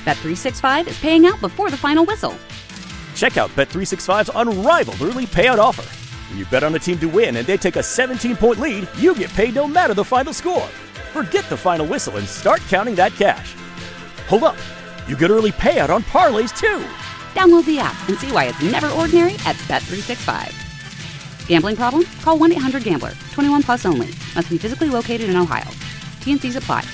Bet365 is paying out before the final whistle. Check out Bet365's unrivaled early payout offer. When you bet on a team to win and they take a 17-point lead, you get paid no matter the final score. Forget the final whistle and start counting that cash. Hold up. You get early payout on parlays, too. Download the app and see why it's never ordinary at Bet365. Gambling problem? Call 1-800-GAMBLER. 21 plus only. Must be physically located in Ohio. T&Cs apply.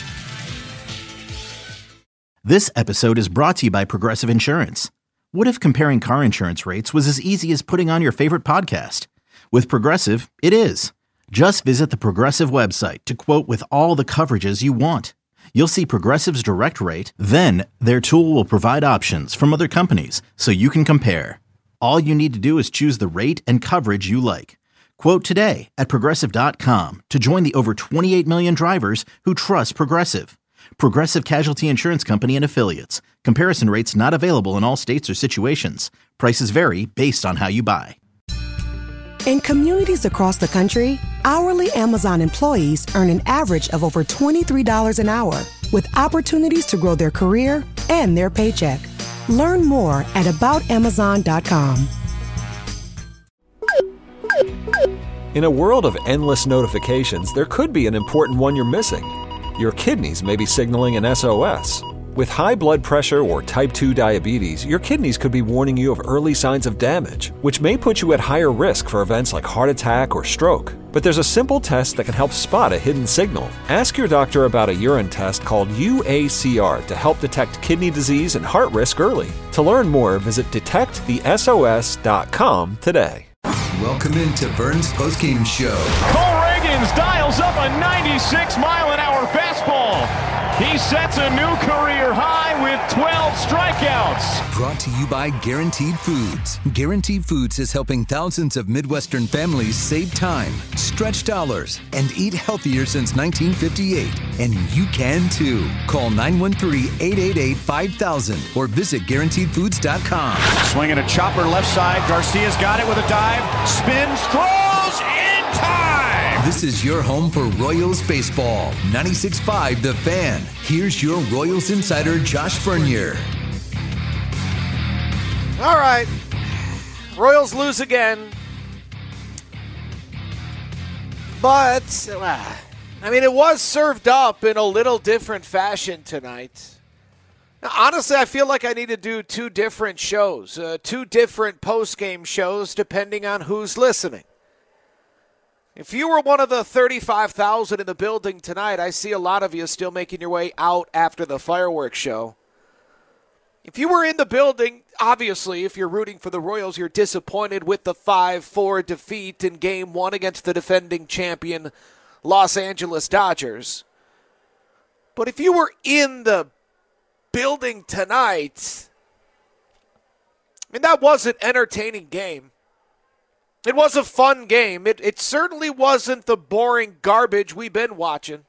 This episode is brought to you by Progressive Insurance. What if comparing car insurance rates was as easy as putting on your favorite podcast? With Progressive, it is. Just visit the Progressive website to quote with all the coverages you want. You'll see Progressive's direct rate, then their tool will provide options from other companies so you can compare. All you need to do is choose the rate and coverage you like. Quote today at Progressive.com to join the over 28 million drivers who trust Progressive. Progressive Casualty Insurance Company and Affiliates. Comparison rates not available in all states or situations. Prices vary based on how you buy. In communities across the country, hourly Amazon employees earn an average of over $23 an hour, with opportunities to grow their career and their paycheck. Learn more at aboutamazon.com. In a world of endless notifications, there could be an important one you're missing. Your kidneys may be signaling an SOS. With high blood pressure or type 2 diabetes, your kidneys could be warning you of early signs of damage, which may put you at higher risk for events like heart attack or stroke. But there's a simple test that can help spot a hidden signal. Ask your doctor about a urine test called UACR to help detect kidney disease and heart risk early. To learn more, visit detectthesos.com today. Welcome into Vern's postgame show. Cole Reagans dials up a 96-mile-an-hour fastball. He sets a new career high with 12 strikeouts. Brought to you by Guaranteed Foods. Guaranteed Foods is helping thousands of Midwestern families save time, stretch dollars, and eat healthier since 1958. And you can too. Call 913-888-5000 or visit GuaranteedFoods.com. Swinging a chopper left side. Garcia's got it with a dive. Spins, throws, in time! This is your home for Royals baseball. 96.5 The Fan. Here's your Royals insider, Josh Bernier. All right. Royals lose again. But, it was served up in a little different fashion tonight. Now, honestly, I feel like I need to do two different shows, two different post-game shows, depending on who's listening. If you were one of the 35,000 in the building tonight, I see a lot of you still making your way out after the fireworks show. If you were in the building, obviously, if you're rooting for the Royals, you're disappointed with the 5-4 defeat in Game 1 against the defending champion Los Angeles Dodgers. But if you were in the building tonight, that was an entertaining game. It was a fun game. It certainly wasn't the boring garbage we've been watching.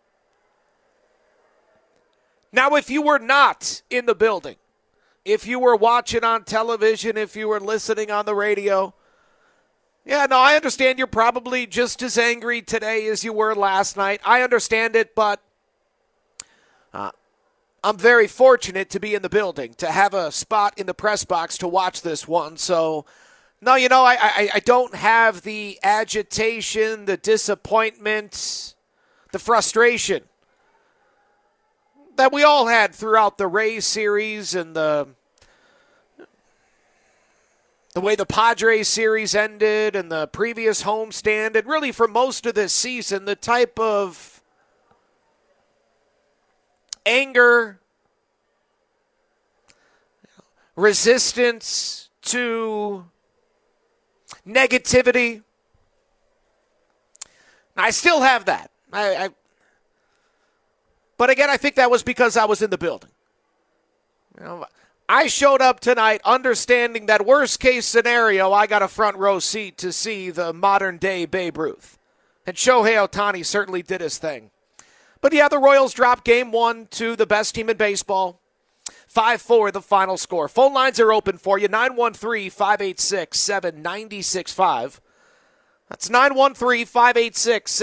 Now, if you were not in the building, if you were watching on television, if you were listening on the radio, I understand you're probably just as angry today as you were last night. I understand it, but I'm very fortunate to be in the building, to have a spot in the press box to watch this one. So, no, I don't have the agitation, the disappointment, the frustration that we all had throughout the Rays series and the way the Padres series ended and the previous homestand, and really for most of this season, the type of anger, resistance to negativity. I still have that. But again, I think that was because I was in the building. I showed up tonight understanding that worst case scenario, I got a front row seat to see the modern day Babe Ruth. And Shohei Ohtani certainly did his thing. But the Royals dropped Game 1 to the best team in baseball. 5-4 the final score. Phone lines are open for you. 913-586-7965. That's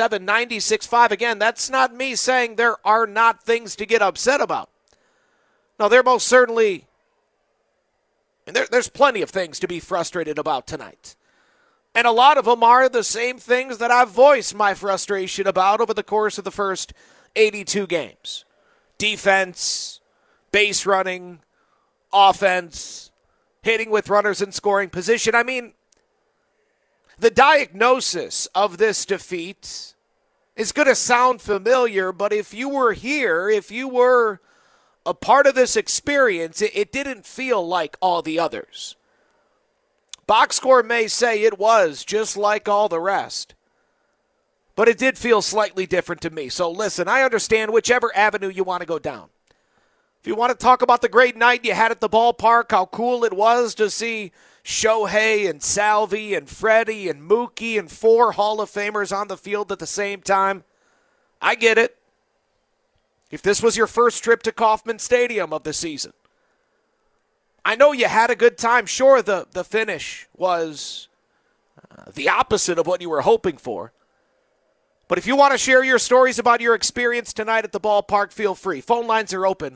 913-586-7965. Again, that's not me saying there are not things to get upset about. No, they're most certainly, and there's plenty of things to be frustrated about tonight. And a lot of them are the same things that I've voiced my frustration about over the course of the first 82 games. Defense, base running, offense, hitting with runners in scoring position. I mean, the diagnosis of this defeat is going to sound familiar, but if you were here, if you were a part of this experience, it didn't feel like all the others. Box score may say it was just like all the rest, but it did feel slightly different to me. So listen, I understand whichever avenue you want to go down. If you want to talk about the great night you had at the ballpark, how cool it was to see Shohei and Salvi and Freddie and Mookie and 4 Hall of Famers on the field at the same time, I get it. If this was your first trip to Kauffman Stadium of the season, I know you had a good time. Sure, the finish was the opposite of what you were hoping for. But if you want to share your stories about your experience tonight at the ballpark, feel free. Phone lines are open,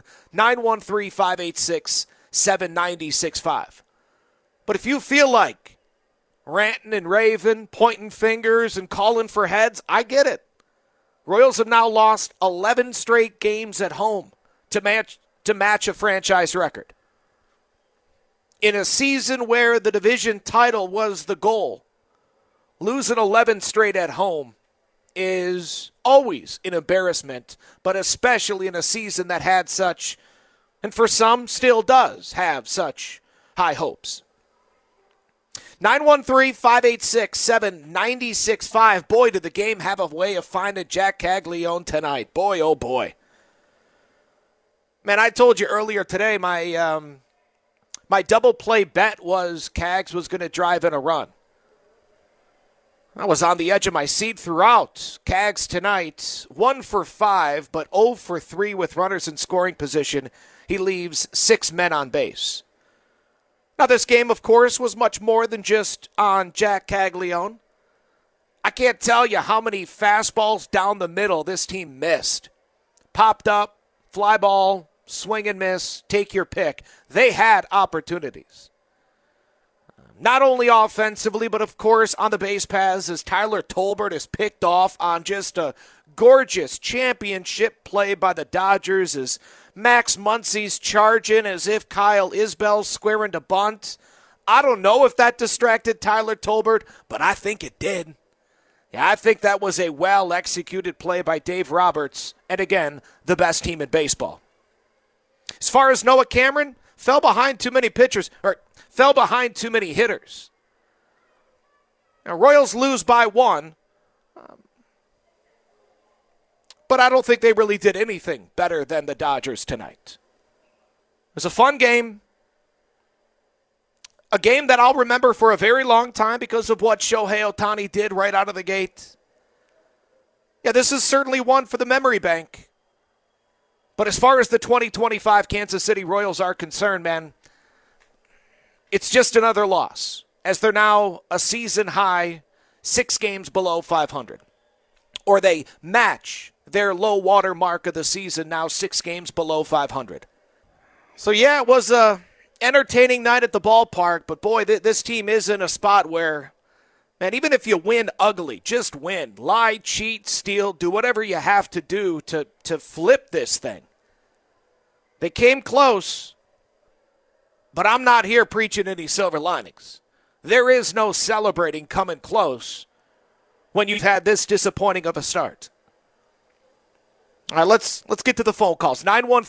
913-586-7965. But if you feel like ranting and raving, pointing fingers and calling for heads, I get it. Royals have now lost 11 straight games at home to match a franchise record. In a season where the division title was the goal, losing 11 straight at home is always an embarrassment, but especially in a season that had such, and for some still does have such, high hopes. 913-586-7965. Boy, did the game have a way of finding Jack Caglione tonight. Boy, oh boy. Man, I told you earlier today my double play bet was Cags was going to drive in a run. I was on the edge of my seat throughout. Cags tonight, 1 for 5, but 0 for 3 with runners in scoring position. He leaves 6 men on base. Now, this game, of course, was much more than just on Jack Caglione. I can't tell you how many fastballs down the middle this team missed. Popped up, fly ball, swing and miss, take your pick. They had opportunities. Not only offensively, but of course on the base paths as Tyler Tolbert is picked off on just a gorgeous championship play by the Dodgers as Max Muncy's charging as if Kyle Isbell's squaring to bunt. I don't know if that distracted Tyler Tolbert, but I think it did. Yeah, I think that was a well-executed play by Dave Roberts, and again, the best team in baseball. As far as Noah Cameron, fell behind too many hitters. Now, Royals lose by 1, but I don't think they really did anything better than the Dodgers tonight. It was a fun game. A game that I'll remember for a very long time because of what Shohei Ohtani did right out of the gate. Yeah, this is certainly one for the memory bank. But as far as the 2025 Kansas City Royals are concerned, man, it's just another loss, as they're now a season high 6 games below 500. Or they match their low water mark of the season, now 6 games below 500. So yeah, it was a entertaining night at the ballpark, but boy, this team is in a spot where, man, even if you win ugly, just win. Lie, cheat, steal, do whatever you have to do to flip this thing. They came close, but I'm not here preaching any silver linings. There is no celebrating coming close when you've had this disappointing of a start. All right, let's get to the phone calls.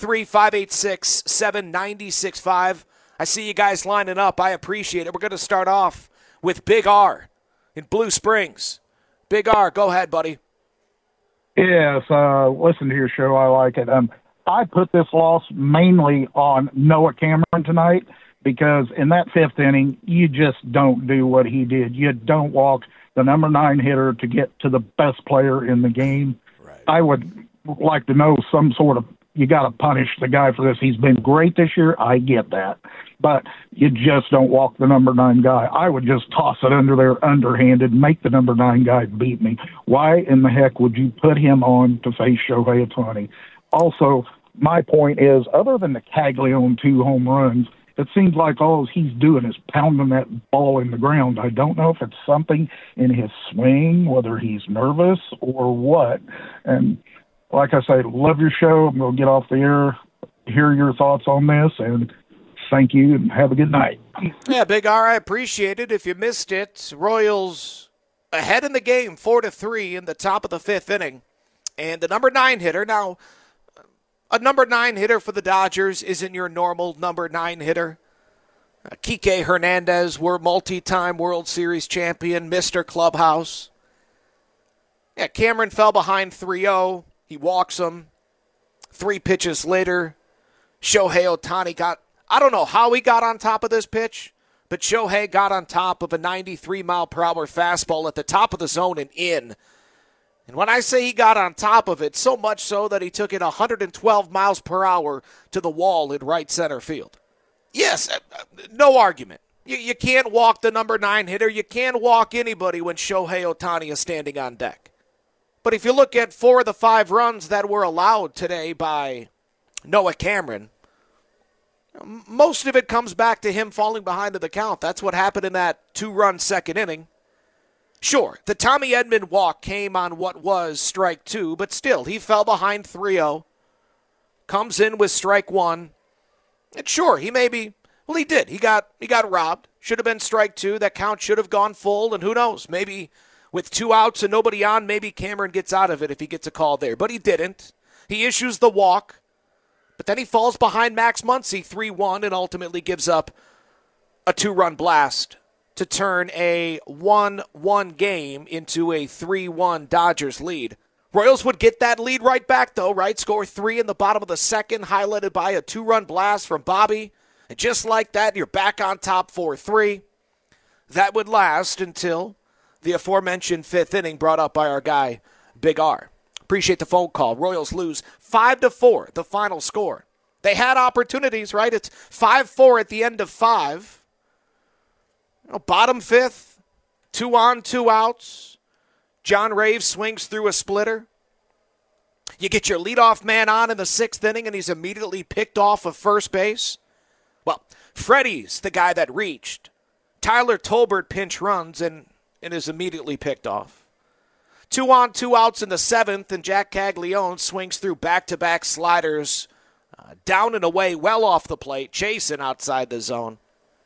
913-586-7965. I see you guys lining up. I appreciate it. We're going to start off with Big R in Blue Springs. Big R, go ahead, buddy. Yes, listen to your show. I like it. I put this loss mainly on Noah Cameron tonight because in that 5th inning, you just don't do what he did. You don't walk the number 9 hitter to get to the best player in the game. Right. I would like to know some sort of, you got to punish the guy for this. He's been great this year. I get that. But you just don't walk the number 9 guy. I would just toss it under there underhanded, make the number 9 guy beat me. Why in the heck would you put him on to face Shohei Ohtani? Also, my point is, other than the Caglione 2 home runs, it seems like all he's doing is pounding that ball in the ground. I don't know if it's something in his swing, whether he's nervous or what. And like I say, love your show. I'm going to get off the air, hear your thoughts on this, and thank you, and have a good night. Yeah, Big R, I appreciate it. If you missed it, Royals ahead in the game, 4-3 in the top of the fifth inning. And the number 9 hitter, now, a number 9 hitter for the Dodgers isn't your normal number 9 hitter. Kike Hernandez, we're multi-time World Series champion, Mr. Clubhouse. Yeah, Cameron fell behind 3-0. He walks him. 3 pitches later, Shohei Ohtani got, I don't know how he got on top of this pitch, but Shohei got on top of a 93-mile-per-hour fastball at the top of the zone and in. And when I say he got on top of it, so much so that he took it 112 miles per hour to the wall in right center field. Yes, no argument. You can't walk the number 9 hitter. You can't walk anybody when Shohei Ohtani is standing on deck. But if you look at 4 of the 5 runs that were allowed today by Noah Cameron, most of it comes back to him falling behind in the count. That's what happened in that 2-run second inning. Sure, the Tommy Edman walk came on what was strike 2, but still, he fell behind 3-0, comes in with strike 1, and sure, he did. He got robbed. Should have been strike 2. That count should have gone full, and who knows, maybe with 2 outs and nobody on, maybe Cameron gets out of it if he gets a call there, but he didn't. He issues the walk, but then he falls behind Max Muncy 3-1 and ultimately gives up a 2-run blast to turn a 1-1 game into a 3-1 Dodgers lead. Royals would get that lead right back, though, right? Score 3 in the bottom of the second, highlighted by a 2-run blast from Bobby. And just like that, you're back on top 4-3. That would last until the aforementioned 5th inning brought up by our guy, Big R. Appreciate the phone call. Royals lose 5-4, the final score. They had opportunities, right? It's 5-4 at the end of 5. Bottom 5th, 2 on, 2 outs. John Raves swings through a splitter. You get your leadoff man on in the 6th inning, and he's immediately picked off of first base. Well, Freddie's the guy that reached. Tyler Tolbert pinch runs and is immediately picked off. 2 on, 2 outs in the 7th, and Jack Caglione swings through back-to-back sliders, down and away, well off the plate, chasing outside the zone.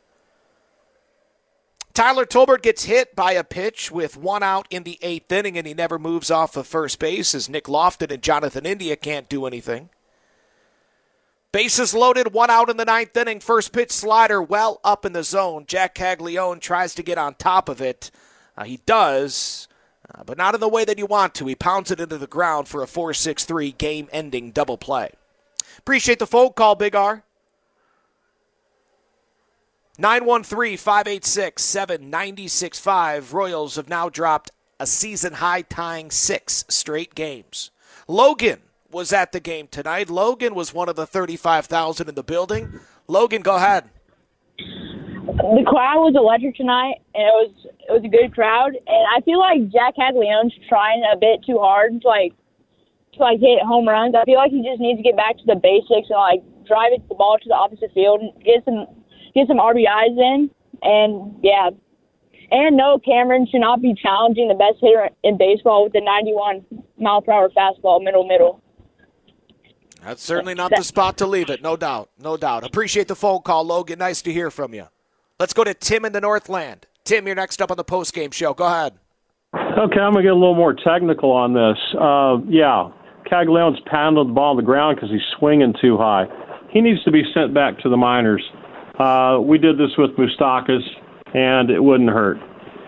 Tyler Tolbert gets hit by a pitch with 1 out in the 8th inning, and he never moves off of first base as Nick Lofton and Jonathan India can't do anything. Bases loaded, 1 out in the 9th inning. First pitch slider well up in the zone. Jack Caglione tries to get on top of it. He does, but not in the way that you want to. He pounds it into the ground for a 4-6-3 game-ending double play. Appreciate the phone call, Big R. 913-586-7965. Royals have now dropped a season-high tying 6 straight games. Logan was at the game tonight. Logan was one of the 35,000 in the building. Logan, go ahead. The crowd was electric tonight, and it was a good crowd. And I feel like Jack Caglione's trying a bit too hard to hit home runs. I feel like he just needs to get back to the basics and drive the ball to the opposite field and get some RBIs in, and yeah. And no, Cameron should not be challenging the best hitter in baseball with the 91-mile-per-hour fastball, middle. That's certainly not the spot to leave it, no doubt. Appreciate the phone call, Logan. Nice to hear from you. Let's go to Tim in the Northland. Tim, you're next up on the postgame show. Go ahead. Okay, I'm going to get a little more technical on this. Caglione's pounding the ball on the ground because he's swinging too high. He needs to be sent back to the minors. We did this with Moustakas, and it wouldn't hurt.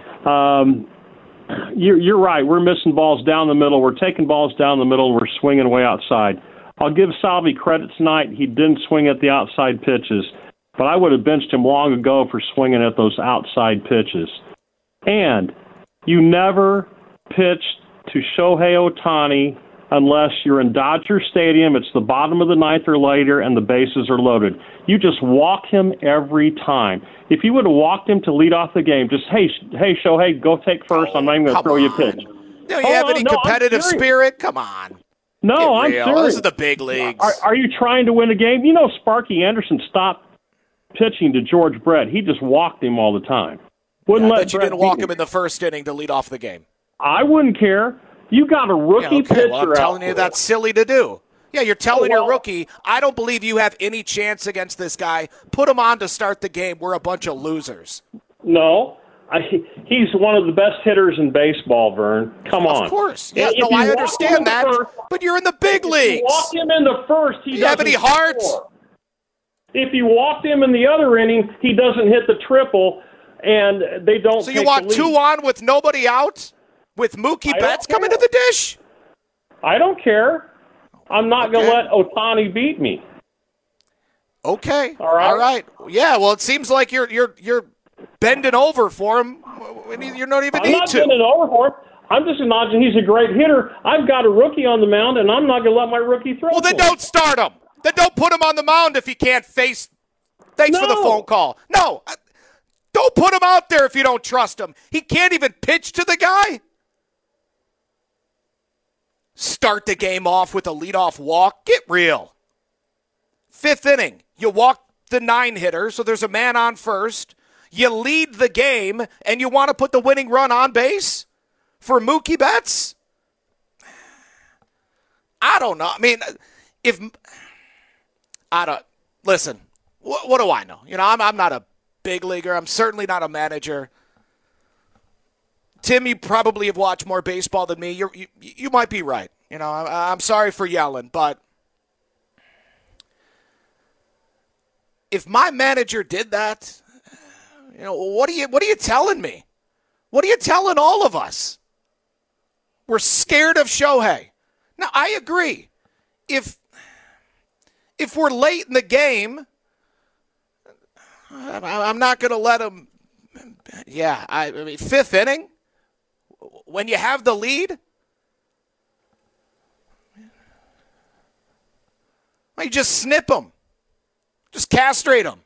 You're right. We're missing balls down the middle. We're taking balls down the middle, and we're swinging way outside. I'll give Salvi credit tonight. He didn't swing at the outside pitches, but I would have benched him long ago for swinging at those outside pitches. And you never pitched to Shohei Ohtani unless you're in Dodger Stadium, it's the bottom of the 9th or later, and the bases are loaded. You just walk him every time. If you would have walked him to lead off the game, just, hey, Shohei, go take first. I'm not even going to throw you a pitch. Do you have any competitive spirit? Come on. No, I'm serious. This is the big leagues. Are you trying to win a game? You know, Sparky Anderson stopped pitching to George Brett. He just walked him all the time. Wouldn't let but you Brett didn't walk beat him in the first inning to lead off the game. I wouldn't care. You got a rookie pitcher Well, I'm telling you that's silly to do. Yeah, you're telling your rookie, I don't believe you have any chance against this guy. Put him on to start the game. We're a bunch of losers. No. He's one of the best hitters in baseball, Vern. Come on. Of course. Yeah, no, I understand that. But you're in the big leagues. If you walk him in the first, he doesn't have any heart? score. If you walked him in the other inning, he doesn't hit the triple, and they don't. So you want 2 on with nobody out? With Mookie Betts coming to the dish? I don't care. I'm not going to let Ohtani beat me. Okay. All right. Yeah, well, it seems like you're bending over for him when you don't even need to. I'm not bending over for him. I'm just acknowledging he's a great hitter. I've got a rookie on the mound, and I'm not going to let my rookie throw. Well, then don't start him. Then don't put him on the mound if he can't face. Thanks for the phone call. No, don't put him out there if you don't trust him. He can't even pitch to the guy. Start the game off with a leadoff walk. Get real. 5th inning, you walk the 9-hitter, so there's a man on first. You lead the game, and you want to put the winning run on base for Mookie Betts? I don't know. I mean, listen, what do I know? You know, I'm not a big leaguer. I'm certainly not a manager. Tim, you probably have watched more baseball than me. You might be right. You know, I'm sorry for yelling, but if my manager did that, you know, what are you telling me? What are you telling all of us? We're scared of Shohei. Now, I agree. If we're late in the game, I'm not going to let him. Yeah, I mean, 5th inning, when you have the lead, you just snip him. Just castrate him.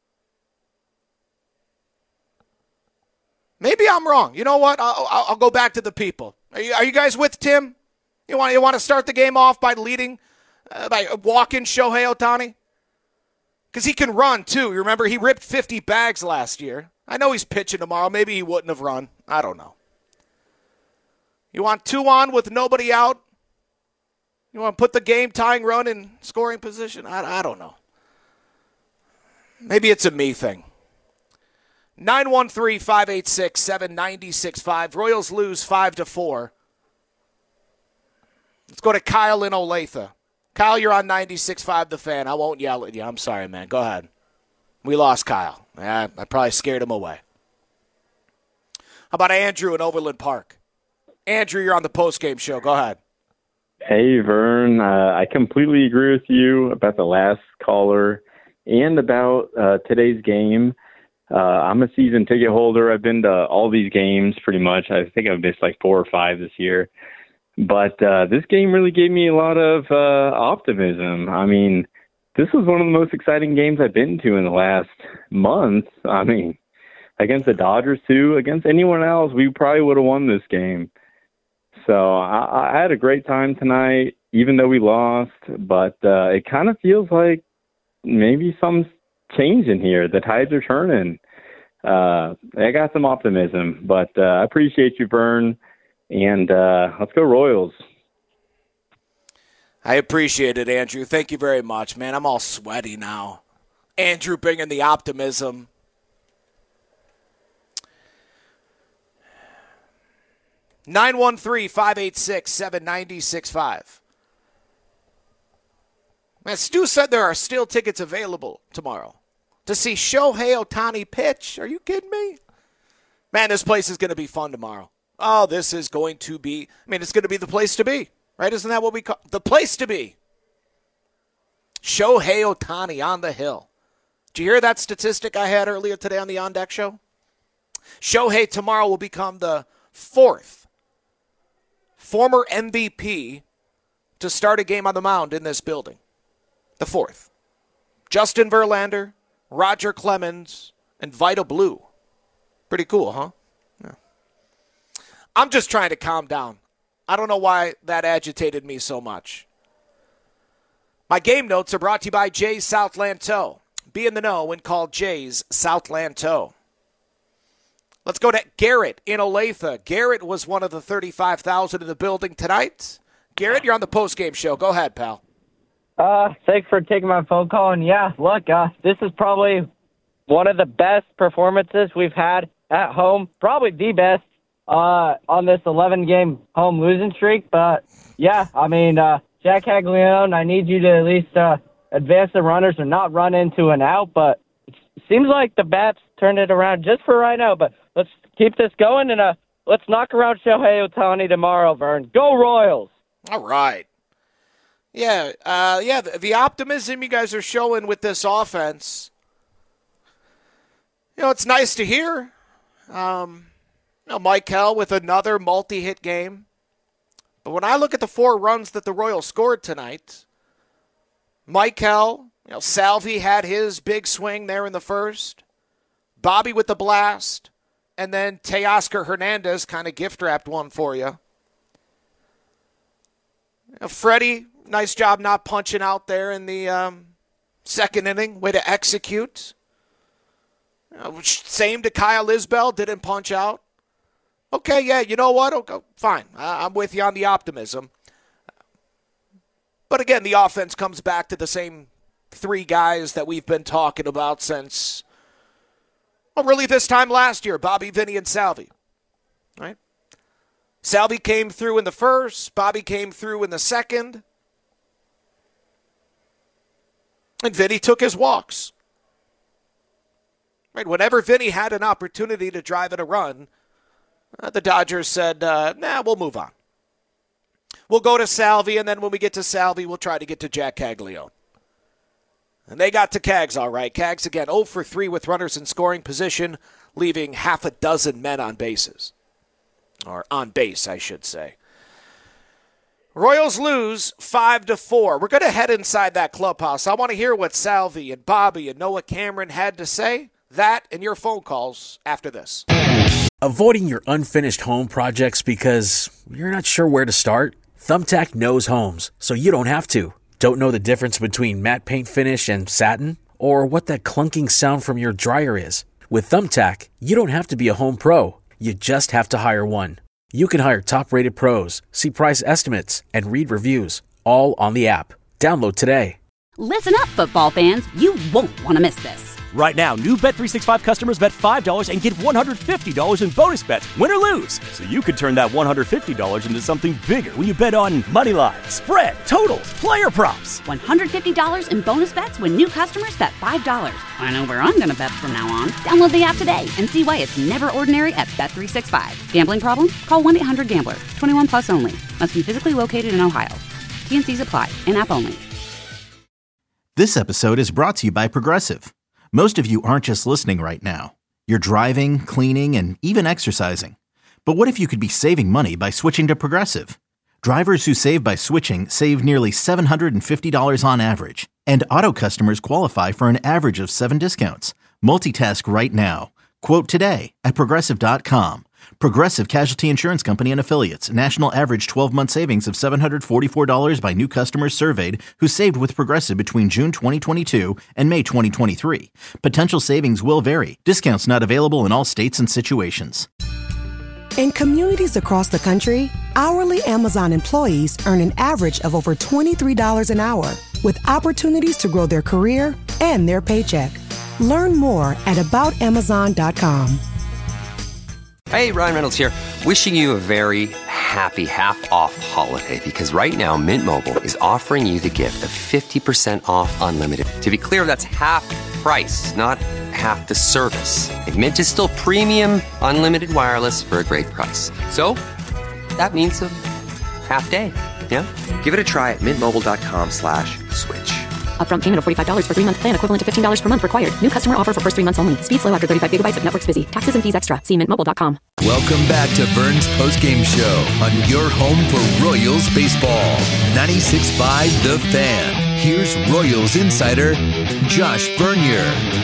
Maybe I'm wrong. You know what? I'll go back to the people. Are you guys with Tim? You want to start the game off by leading, by walking Shohei Ohtani? Because he can run, too. You remember, he ripped 50 bags last year. I know he's pitching tomorrow. Maybe he wouldn't have run. I don't know. You want 2 on with nobody out? You want to put the game-tying run in scoring position? I don't know. Maybe it's a me thing. 913-586-7965. Royals lose 5-4. Let's go to Kyle in Olathe. Kyle, you're on 96.5 The Fan. I won't yell at you. I'm sorry, man. Go ahead. We lost Kyle. I probably scared him away. How about Andrew in Overland Park? Andrew, you're on the postgame show. Go ahead. Hey, Vern. I completely agree with you about the last caller and about today's game. I'm a season ticket holder. I've been to all these games pretty much. I think I've missed like 4 or 5 this year. But this game really gave me a lot of optimism. I mean, this was one of the most exciting games I've been to in the last month. I mean, against the Dodgers, too. Against anyone else, we probably would have won this game. So I had a great time tonight, even though we lost. But it kind of feels like maybe something's changing here. The tides are turning. I got some optimism. But I appreciate you, Vern. And let's go Royals. I appreciate it, Andrew. Thank you very much, man. I'm all sweaty now. Andrew bringing the optimism. (913-586-7965). Man, Stu said there are still tickets available tomorrow to see Shohei Ohtani pitch. Are you kidding me? Man, this place is going to be fun tomorrow. Oh, this is going to be, it's going to be the place to be, right? Isn't that what we call the place to be? Shohei Ohtani on the hill. Did you hear that statistic I had earlier today on the On Deck show? Shohei tomorrow will become the 4th former MVP to start a game on the mound in this building. The 4th. Justin Verlander, Roger Clemens, and Vida Blue. Pretty cool, huh? Yeah. I'm just trying to calm down. I don't know why that agitated me so much. My game notes are brought to you by Jay's Southland Tow. Be in the know and call Jay's Southland Tow. Let's go to Garrett in Olathe. Garrett was one of the 35,000 in the building tonight. Garrett, you're on the postgame show. Go ahead, pal. Thanks for taking my phone call. And yeah, look, this is probably one of the best performances we've had at home. Probably the best on this 11-game home losing streak. But yeah, I mean, Jack Caglianone, I need you to at least advance the runners and not run into an out. But it seems like the bats turned it around just for right now. But let's keep this going and let's knock around Shohei Ohtani tomorrow, Vern. Go Royals! All right. Yeah, the optimism you guys are showing with this offense, it's nice to hear. Michael with another multi-hit game. But when I look at the 4 runs that the Royals scored tonight, Michael, Salvi had his big swing there in the first, Bobby with the blast, and then Teoscar Hernandez kind of gift-wrapped one for you. Freddie, nice job not punching out there in the second inning. Way to execute. Same to Kyle Isbell, didn't punch out. Okay, yeah, you know what? Okay, fine. I'm with you on the optimism. But again, the offense comes back to the same 3 guys that we've been talking about since, really this time last year, Bobby, Vinny, and Salvi. Right? Salvi came through in the first. Bobby came through in the second. And Vinny took his walks. Right? Whenever Vinny had an opportunity to drive in a run, the Dodgers said, we'll move on. We'll go to Salvi, and then when we get to Salvi, we'll try to get to Jack Caglianone. And they got to Cags all right. Cags, again, 0 for 3 with runners in scoring position, leaving half a dozen men on bases. Or on base, I should say. Royals lose 5-4. We're going to head inside that clubhouse. I want to hear what Salvi and Bobby and Noah Cameron had to say. That and your phone calls after this. Avoiding your unfinished home projects because you're not sure where to start? Thumbtack knows homes, so you don't have to. Don't know the difference between matte paint finish and satin? Or what that clunking sound from your dryer is? With Thumbtack, you don't have to be a home pro. You just have to hire one. You can hire top-rated pros, see price estimates, and read reviews, all on the app. Download today. Listen up, football fans. You won't want to miss this. Right now, new Bet365 customers bet $5 and get $150 in bonus bets, win or lose. So you could turn that $150 into something bigger when you bet on money line, spread, totals, player props. $150 in bonus bets when new customers bet $5. I know where I'm going to bet from now on. Download the app today and see why it's never ordinary at Bet365. Gambling problem? Call 1-800-GAMBLER. 21 plus only. Must be physically located in Ohio. T&Cs apply. In-app only. This episode is brought to you by Progressive. Most of you aren't just listening right now. You're driving, cleaning, and even exercising. But what if you could be saving money by switching to Progressive? Drivers who save by switching save nearly $750 on average. And auto customers qualify for an average of 7 discounts. Multitask right now. Quote today at Progressive.com. Progressive Casualty Insurance Company and Affiliates. National average 12-month savings of $744 by new customers surveyed who saved with Progressive between June 2022 and May 2023. Potential savings will vary. Discounts not available in all states and situations. In communities across the country, hourly Amazon employees earn an average of over $23 an hour, with opportunities to grow their career and their paycheck. Learn more at aboutamazon.com. Hey, Ryan Reynolds here. Wishing you a very happy half-off holiday because right now Mint Mobile is offering you the gift of 50% off unlimited. To be clear, that's half price, not half the service. And Mint is still premium unlimited wireless for a great price. So that means a half day, yeah? Give it a try at mintmobile.com/switch. Upfront payment of $45 for 3-month plan equivalent to $15 per month required. New customer offer for first 3 months only. Speed slow after 35 gigabytes if network's busy. Taxes and fees extra. See mintmobile.com. Welcome back to Vern's postgame show on your home for Royals baseball. 96.5 The Fan. Here's Royals insider Josh Vernier.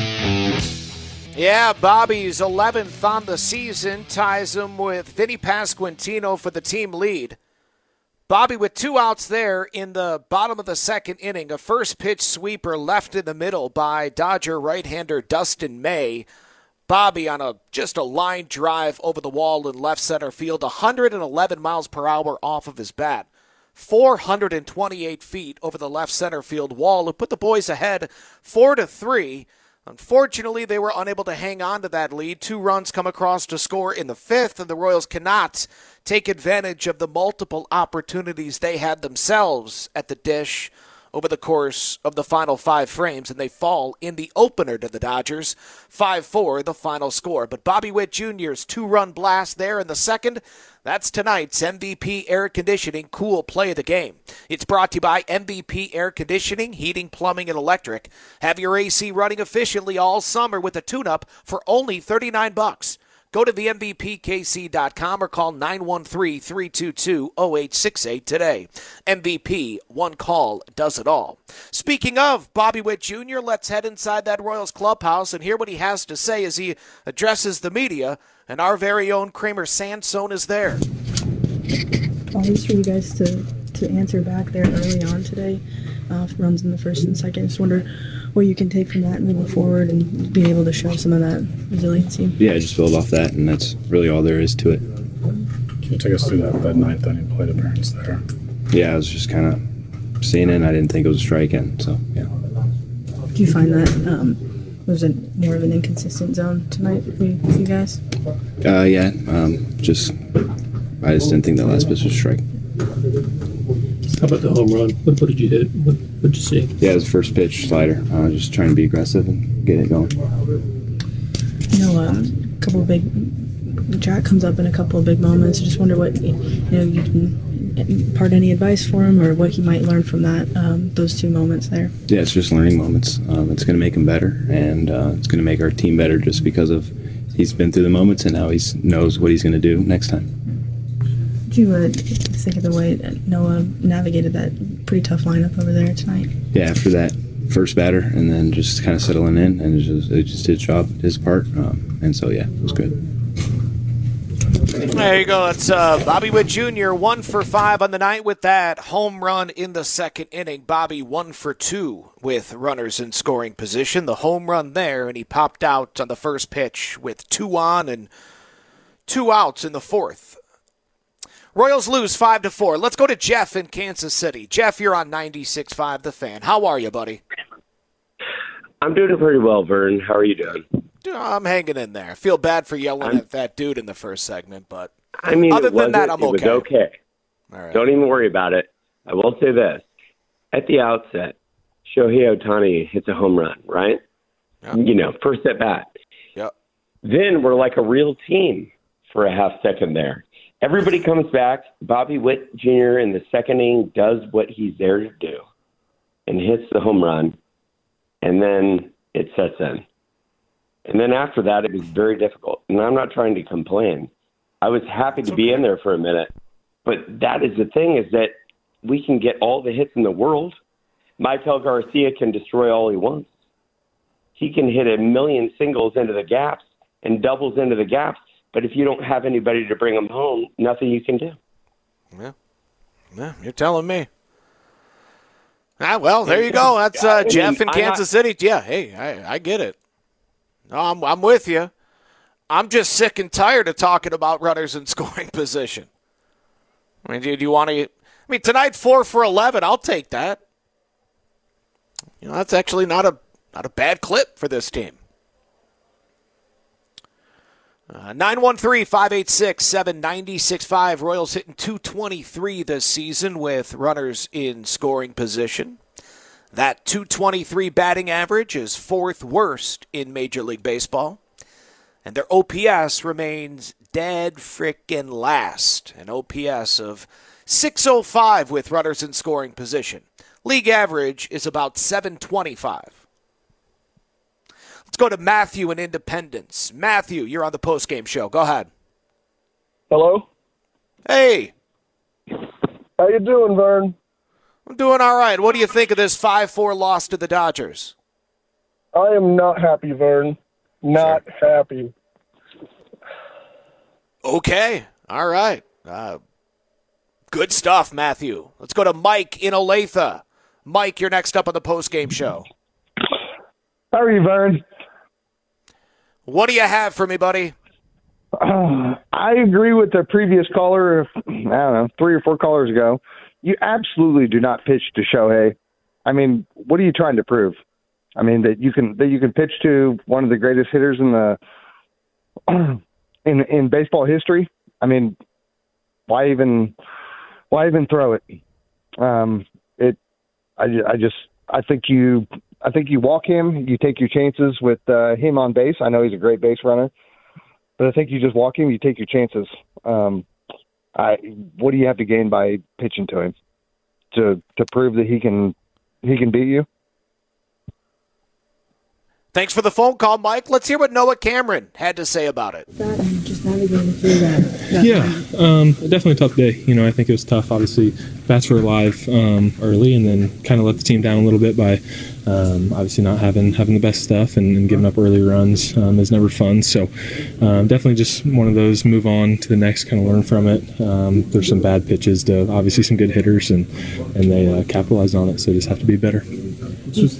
Yeah, Bobby's 11th on the season ties him with Vinny Pasquantino for the team lead. Bobby, with 2 outs there in the bottom of the second inning, a first pitch sweeper left in the middle by Dodger right-hander Dustin May. Bobby on just a line drive over the wall in left center field, 111 miles per hour off of his bat. 428 feet over the left center field wall. It put the boys ahead 4-3. Unfortunately, they were unable to hang on to that lead. 2 runs come across to score in the 5th, and the Royals cannot take advantage of the multiple opportunities they had themselves at the dish over the course of the final 5 frames, and they fall in the opener to the Dodgers. 5-4, the final score. But Bobby Witt Jr.'s 2-run blast there in the second, that's tonight's MVP Air Conditioning Cool Play of the Game. It's brought to you by MVP Air Conditioning, Heating, Plumbing, and Electric. Have your AC running efficiently all summer with a tune-up for only $39. Go to themvpkc.com or call 913-322-0868 today. MVP, one call does it all. Speaking of Bobby Witt Jr., let's head inside that Royals clubhouse and hear what he has to say as he addresses the media. And our very own Kramer Sansone is there. Always for you guys to answer back there early on today. Runs in the first and second. Just wonder what you can take from that moving forward and being able to show some of that resiliency. Yeah, just build off that, and that's really all there is to it. Can you take us through that ninth inning plate appearance there? Yeah, I was just kind of seeing it, and I didn't think it was striking, so, yeah. Do you find that was it more of an inconsistent zone tonight with you guys? Yeah, I just didn't think that last pitch was striking. How about the home run? What did you hit? What did you see? Yeah, it was first pitch slider. Just trying to be aggressive and get it going. Jack comes up in a couple of big moments. I just wonder what you can impart any advice for him or what he might learn from that those 2 moments there. Yeah, it's just learning moments. It's going to make him better, and it's going to make our team better just because of he's been through the moments and now he knows what he's going to do next time. Did you think of the way Noah navigated that pretty tough lineup over there tonight? Yeah, after that first batter and then just kind of settling in, and it just did his job, his part, and so, yeah, it was good. There you go. It's Bobby Witt Jr., 1 for 5 on the night with that home run in the second inning. Bobby 1 for 2 with runners in scoring position. The home run there, and he popped out on the first pitch with 2 on and 2 outs in the 4th. Royals lose 5-4. Let's go to Jeff in Kansas City. Jeff, you're on 96.5 The Fan. How are you, buddy? I'm doing pretty well, Vern. How are you doing? I'm hanging in there. I feel bad for yelling at that dude in the first segment, but I mean, other than that, I'm okay. It was okay. All right. Don't even worry about it. I will say this. At the outset, Shohei Ohtani hits a home run, right? Yep. First at bat. Yep. Then we're like a real team for a half second there. Everybody comes back. Bobby Witt Jr. in the second inning does what he's there to do and hits the home run, and then it sets in. And then after that, it was very difficult. And I'm not trying to complain. I was happy to be in there for a minute. But that is the thing, is that we can get all the hits in the world. Maikel Garcia can destroy all he wants. He can hit a million singles into the gaps and doubles into the gaps. But if you don't have anybody to bring them home, nothing you can do. Yeah, you're telling me. Well, there you go. That's Jeff in Kansas City. Yeah, hey, I get it. No, I'm with you. I'm just sick and tired of talking about runners in scoring position. I mean, do you want to? I mean, tonight 4 for 11. I'll take that. That's actually not a bad clip for this team. 913-586-7965. Royals hitting .223 this season with runners in scoring position. That .223 batting average is 4th worst in Major League Baseball. And their OPS remains dead frickin' last. An OPS of .605 with runners in scoring position. League average is about .725. Let's go to Matthew in Independence. Matthew, you're on the postgame show. Go ahead. Hello. Hey. How you doing, Vern? I'm doing all right. What do you think of this 5-4 loss to the Dodgers? I am not happy, Vern. Not happy. Okay. All right. Good stuff, Matthew. Let's go to Mike in Olathe. Mike, you're next up on the postgame show. How are you, Vern? What do you have for me, buddy? I agree with the previous caller, I don't know, 3 or 4 callers ago. You absolutely do not pitch to Shohei. I mean, what are you trying to prove? I mean, that you can pitch to one of the greatest hitters in the in baseball history? I mean, why even throw it? I think you walk him. You take your chances with him on base. I know he's a great base runner, but I think you just walk him. You take your chances. What do you have to gain by pitching to him to prove that he can beat you? Thanks for the phone call, Mike. Let's hear what Noah Cameron had to say about it. Just navigating through that. Yeah, definitely a tough day. I think it was tough. Obviously, bats were alive early, and then kind of let the team down a little bit by obviously not having the best stuff and giving up early runs is never fun. So definitely just one of those. Move on to the next, kind of learn from it. There's some bad pitches to obviously some good hitters, and they capitalized on it. So just have to be better. It's just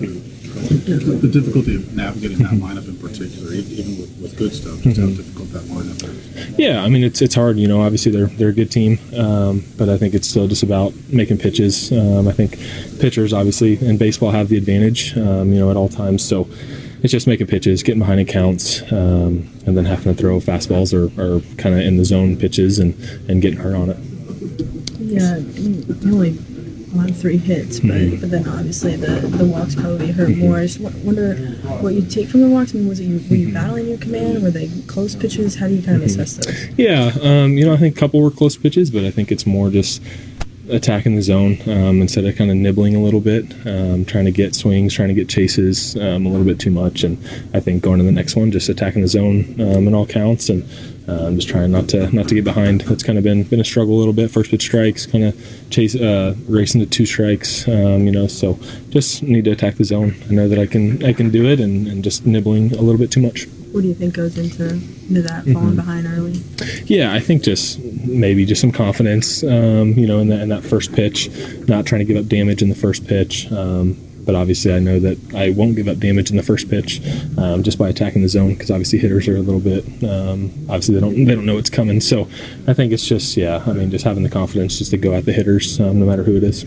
the difficulty of navigating that lineup in particular, even with good stuff, just how difficult that lineup is. Yeah, I mean, it's hard. Obviously they're a good team, but I think it's still just about making pitches. I think pitchers, obviously, in baseball have the advantage, at all times. So it's just making pitches, getting behind accounts, and then having to throw fastballs or kind of in the zone pitches and getting hurt on it. Yeah, only allowed 3 hits, but then obviously the walks probably hurt more. I just wonder what you take from the walks. I mean, were you battling your command? Were they close pitches? How do you kind of assess those? Yeah, I think a couple were close pitches, but I think it's more just attacking the zone instead of kind of nibbling a little bit, trying to get swings, trying to get chases a little bit too much. And I think going to the next one, just attacking the zone in all counts and just trying not to get behind. That's kind of been a struggle a little bit. First pitch strikes, kind of racing to 2 strikes. So just need to attack the zone. I know that I can do it, and just nibbling a little bit too much. What do you think goes into that falling behind early? Yeah, I think just maybe just some confidence, in that first pitch, not trying to give up damage in the first pitch. But obviously I know that I won't give up damage in the first pitch just by attacking the zone, because obviously hitters are a little bit, obviously they don't know what's coming. So I think it's just, just having the confidence just to go at the hitters no matter who it is.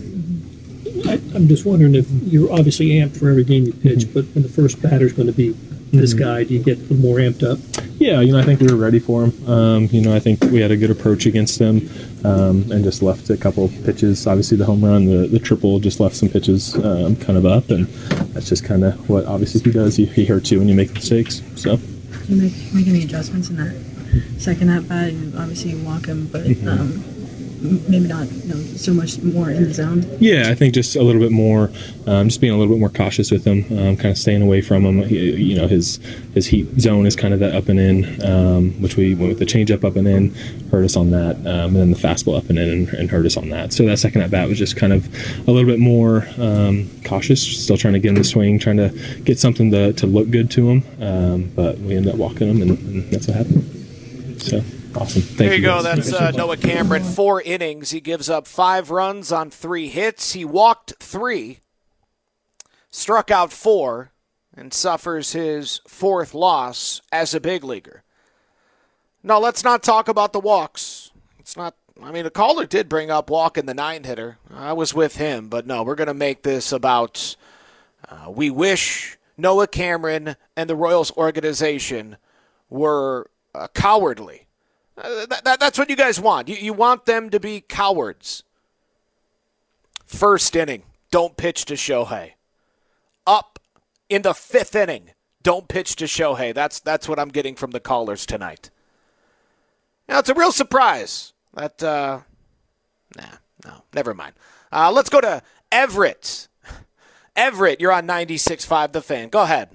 I'm just wondering if you're obviously amped for every game you pitch, but when the first batter's going to be this guy, do you get a little more amped up? Yeah, I think we were ready for him. I think we had a good approach against him and just left a couple pitches. Obviously the home run, the triple, just left some pitches kind of up, and that's just kind of what obviously he does. He hurts you when you make mistakes. So. Do you make any adjustments in that second at bat? Obviously you walk him, but maybe not so much more in the zone. Yeah, I think just a little bit more, just being a little bit more cautious with him, kind of staying away from him. His heat zone is kind of that up and in, which we went with the changeup up and in, hurt us on that, and then the fastball up and in and hurt us on that. So that second at bat was just kind of a little bit more cautious, still trying to get him to swing, trying to get something to look good to him, but we ended up walking him, and that's what happened. So. Awesome. There you go. That's Noah Cameron. 4 innings. He gives up 5 runs on 3 hits. He walked 3, struck out 4, and suffers his 4th loss as a big leaguer. No, let's not talk about the walks. The caller did bring up walking the 9-hitter. I was with him, but no, we're going to make this about we wish Noah Cameron and the Royals organization were cowardly. That's what you guys want. You want them to be cowards. First inning, don't pitch to Shohei. Up in the 5th inning, don't pitch to Shohei. That's what I'm getting from the callers tonight. Now, it's a real surprise. No, never mind. Let's go to Everett. Everett, you're on 96.5 The Fan. Go ahead.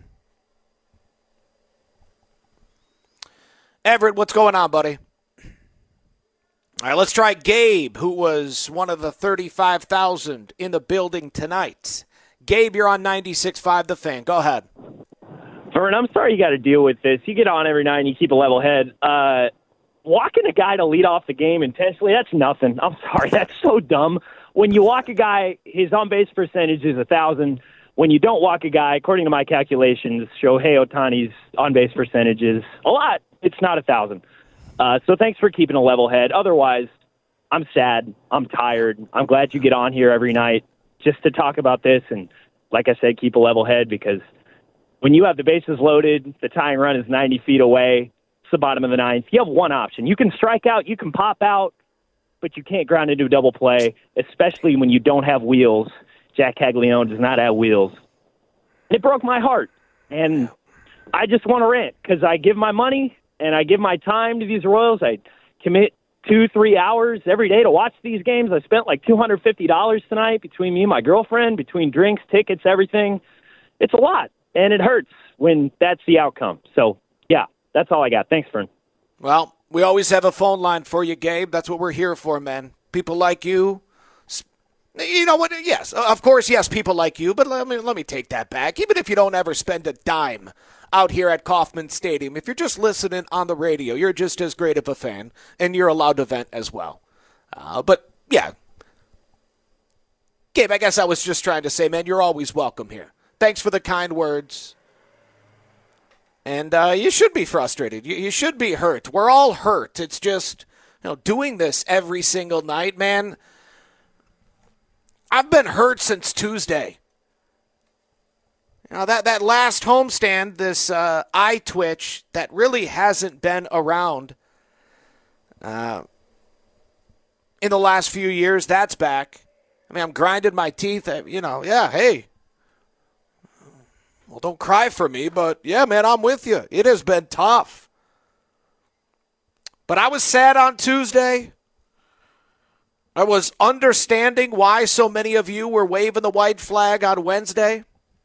Everett, what's going on, buddy? All right, let's try Gabe, who was one of the 35,000 in the building tonight. Gabe, you're on 96.5 The Fan. Go ahead. Vern, I'm sorry you got to deal with this. You get on every night and you keep a level head. walking a guy to lead off the game intentionally, that's nothing. I'm sorry, that's so dumb. When you walk a guy, his on-base percentage is 1,000. When you don't walk a guy, according to my calculations, Shohei Ohtani's on-base percentage is a lot. It's not 1,000. So thanks for keeping a level head. Otherwise, I'm sad. I'm tired. I'm glad you get on here every night just to talk about this. And like I said, keep a level head, because when you have the bases loaded, the tying run is 90 feet away, it's the bottom of the ninth, you have one option. You can strike out, you can pop out, but you can't ground into a double play, especially when you don't have wheels. Jack Caglianone does not have wheels. It broke my heart. And I just want to rant, because I give my money and I give my time to these Royals. I commit 2-3 hours every day to watch these games. I spent like $250 tonight between me and my girlfriend, between drinks, tickets, everything. It's a lot, and it hurts when that's the outcome. So, yeah, that's all I got. Thanks, Vern. Well, we always have a phone line for you, Gabe. That's what we're here for, man. People like you. You know what? Yes, of course, yes, people like you, but let me take that back. Even if you don't ever spend a dime out here at Kauffman Stadium, if you're just listening on the radio, you're just as great of a fan, and you're allowed to vent as well. But, yeah. Gabe, I guess I was just trying to say, man, you're always welcome here. Thanks for the kind words. And you should be frustrated. You should be hurt. We're all hurt. It's just, doing this every single night, man. I've been hurt since Tuesday. That last homestand, this eye twitch that really hasn't been around in the last few years, that's back. I mean, I'm grinding my teeth. Hey. Well, don't cry for me, but yeah, man, I'm with you. It has been tough. But I was sad on Tuesday. I was understanding why so many of you were waving the white flag on Wednesday.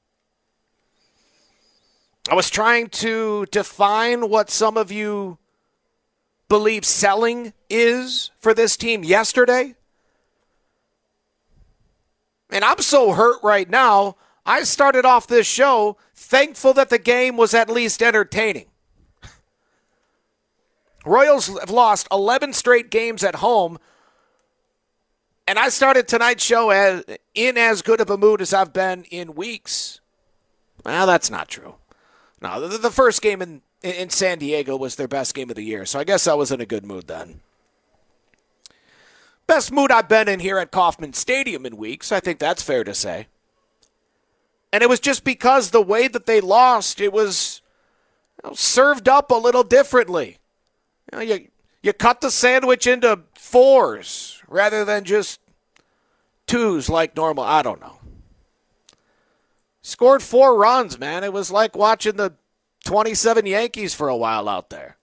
I was trying to define what some of you believe selling is for this team yesterday. And I'm so hurt right now, I started off this show thankful that the game was at least entertaining. Royals have lost 11 straight games at home. And I started tonight's show in as good of a mood as I've been in weeks. Well, that's not true. No, the first game in San Diego was their best game of the year, so I guess I was in a good mood then. Best mood I've been in here at Kauffman Stadium in weeks, I think that's fair to say. And it was just because the way that they lost, it was served up a little differently. You cut the sandwich into fours rather than just twos like normal. I don't know. Scored 4 runs, man. It was like watching the 27 Yankees for a while out there.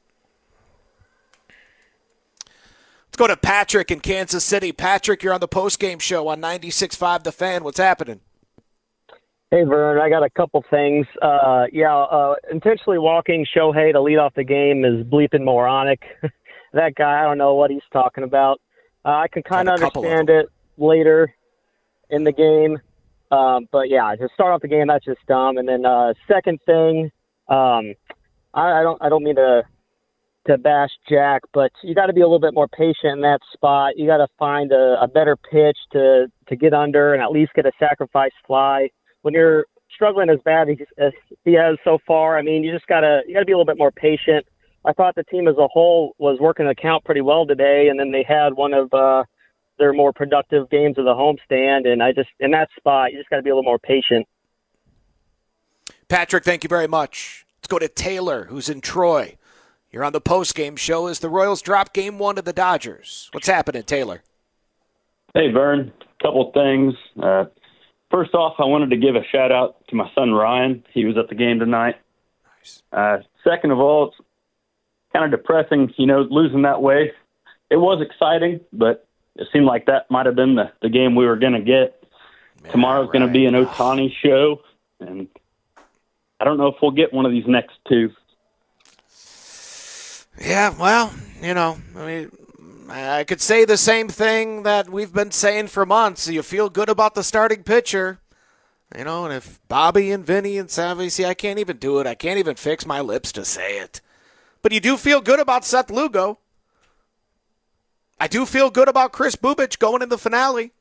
Let's go to Patrick in Kansas City. Patrick, you're on the postgame show on 96.5 The Fan. What's happening? Hey, Vern, I got a couple things. Intentionally walking Shohei to lead off the game is bleeping moronic. That guy, I don't know what he's talking about. I can kind of understand it later in the game. But, yeah, to start off the game, that's just dumb. And then second thing, I don't mean to bash Jack, but you got to be a little bit more patient in that spot. You got to find a better pitch to get under and at least get a sacrifice fly. When you're struggling as bad as he has so far, I mean, you got to be a little bit more patient. I thought the team as a whole was working the count pretty well today, and then they had one of their more productive games of the homestand, and in that spot, you just got to be a little more patient. Patrick, thank you very much. Let's go to Taylor, who's in Troy. You're on the postgame show as the Royals drop Game 1 to the Dodgers. What's happening, Taylor? Hey, Vern. Couple things. First off, I wanted to give a shout-out to my son, Ryan. He was at the game tonight. Nice. Second of all, it's kind of depressing, losing that way. It was exciting, but it seemed like that might have been the game we were going to get. Tomorrow's going to be an Ohtani show, and I don't know if we'll get one of these next two. Yeah, well, I could say the same thing that we've been saying for months. You feel good about the starting pitcher. And if Bobby and Vinny and Savvy, I can't even do it. I can't even fix my lips to say it. But you do feel good about Seth Lugo. I do feel good about Chris Bubic going in the finale.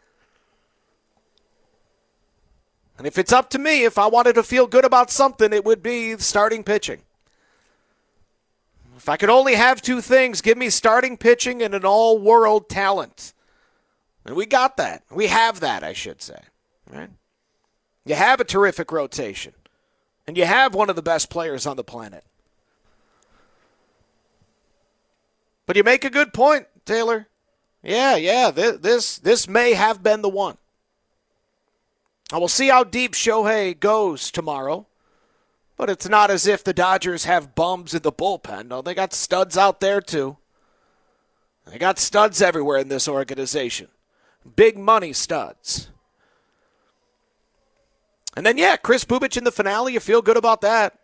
And if it's up to me, if I wanted to feel good about something, it would be starting pitching. If I could only have two things, give me starting pitching and an all-world talent. And we got that. We have that, I should say. Right? You have a terrific rotation. And you have one of the best players on the planet. But you make a good point, Taylor. Yeah, this may have been the one. I will see how deep Shohei goes tomorrow. But it's not as if the Dodgers have bums in the bullpen. No, they got studs out there, too. They got studs everywhere in this organization. Big money studs. And then, Chris Bubic in the finale, you feel good about that.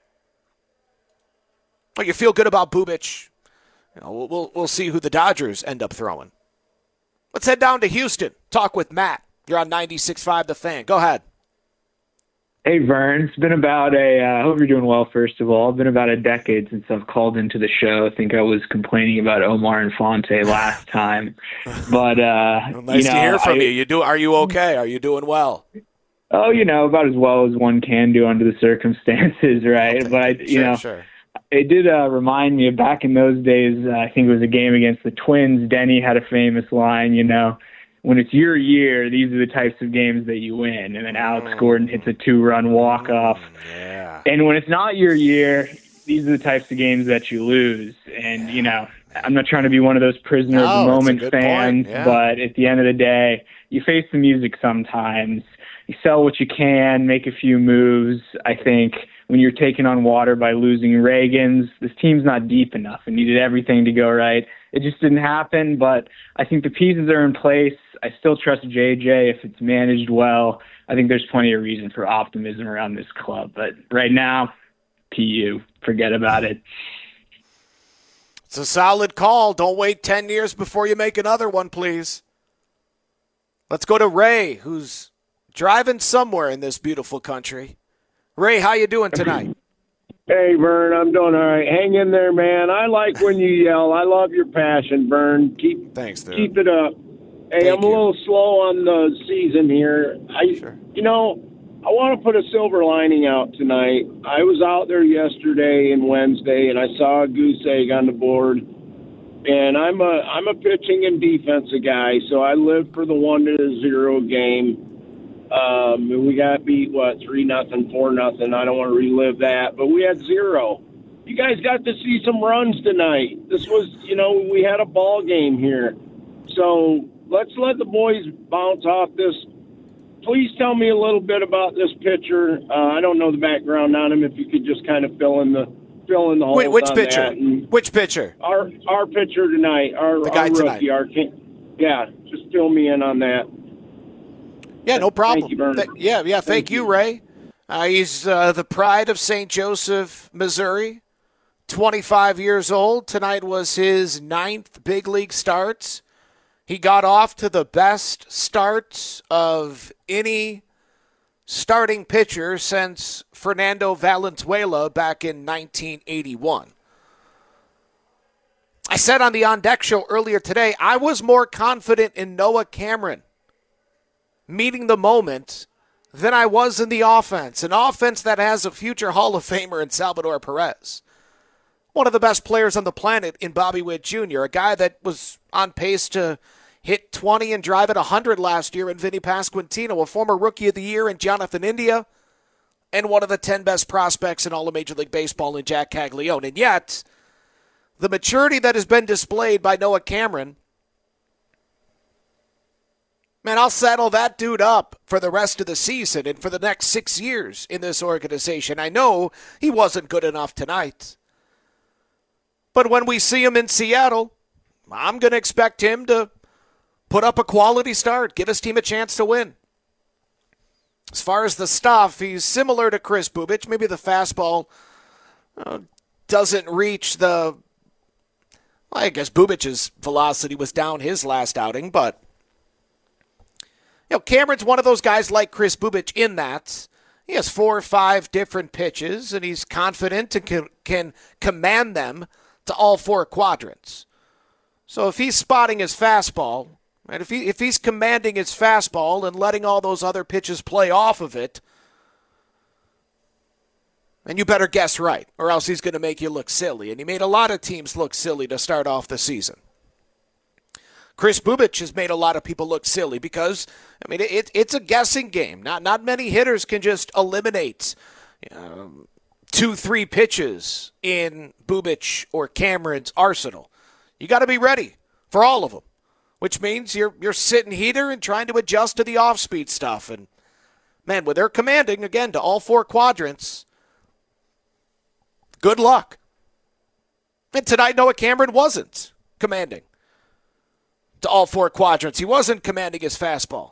Or you feel good about Bubic. We'll see who the Dodgers end up throwing. Let's head down to Houston. Talk with Matt. You're on 96.5 The Fan. Go ahead. Hey, Vern. It's been about I hope you're doing well, first of all. It's been about a decade since I've called into the show. I think I was complaining about Omar Infante last time. But, nice to hear from you. Are you okay? Are you doing well? Oh, about as well as one can do under the circumstances, right? Okay. But, Sure. It did remind me of back in those days, I think it was a game against the Twins. Denny had a famous line, when it's your year, these are the types of games that you win. And then Alex Gordon hits a 2-run walk-off. Yeah. And when it's not your year, these are the types of games that you lose. And, I'm not trying to be one of those prisoner of the moment fans, but at the end of the day, you face the music sometimes. You sell what you can, make a few moves. I think when you're taken on water by losing Reagans, this team's not deep enough. It needed everything to go right. It just didn't happen, but I think the pieces are in place. I still trust JJ if it's managed well. I think there's plenty of reason for optimism around this club. But right now, PU, forget about it. It's a solid call. Don't wait 10 years before you make another one, please. Let's go to Ray, who's driving somewhere in this beautiful country. Ray, how you doing tonight? Hey, Vern, I'm doing all right. Hang in there, man. I like when you yell. I love your passion, Vern. Thanks, dude. Keep it up. Hey, I'm a little slow on the season here. I want to put a silver lining out tonight. I was out there yesterday and Wednesday, and I saw a goose egg on the board. And I'm a pitching and defensive guy, so I live for the 1-0 game. We got beat, 3-0, 4-0. I don't want to relive that, but we had 0. You guys got to see some runs tonight. This was, we had a ball game here. So let's let the boys bounce off this. Please tell me a little bit about this pitcher. I don't know the background on him. If you could just kind of fill in the holes. Wait, which on pitcher? That. Which pitcher? Our pitcher tonight. The guy rookie. tonight. Just fill me in on that. Yeah, no problem. Thank you, Vernon. Thank you, Ray. He's the pride of St. Joseph, Missouri. 25 years old. Tonight was his 9th big league start. He got off to the best start of any starting pitcher since Fernando Valenzuela back in 1981. I said on the On Deck show earlier today, I was more confident in Noah Cameron meeting the moment than I was in the offense. An offense that has a future Hall of Famer in Salvador Perez. One of the best players on the planet in Bobby Witt Jr., a guy that was on pace to hit 20 and drive at 100 last year in Vinny Pasquantino, a former Rookie of the Year in Jonathan India, and one of the 10 best prospects in all of Major League Baseball in Jack Caglione. And yet, the maturity that has been displayed by Noah Cameron, man, I'll saddle that dude up for the rest of the season and for the next 6 years in this organization. I know he wasn't good enough tonight. But when we see him in Seattle, I'm going to expect him to put up a quality start, give his team a chance to win. As far as the stuff, he's similar to Chris Bubic. Maybe the fastball doesn't reach the... I guess Bubic's velocity was down his last outing, but Cameron's one of those guys like Chris Bubic in that He has 4 or 5 different pitches, and he's confident and can command them to all 4 quadrants. So if he's spotting his fastball, right, if he's commanding his fastball and letting all those other pitches play off of it, and you better guess right, or else he's going to make you look silly. And he made a lot of teams look silly to start off the season. Kris Bubic has made a lot of people look silly because, I mean, it's a guessing game. Not many hitters can just eliminate 2-3 pitches in Bubic or Cameron's arsenal. You got to be ready for all of them, which means you're sitting heater and trying to adjust to the off-speed stuff. And, man, when they're commanding, again, to all 4 quadrants, good luck. And tonight, Noah Cameron wasn't commanding to all 4 quadrants. He wasn't commanding his fastball.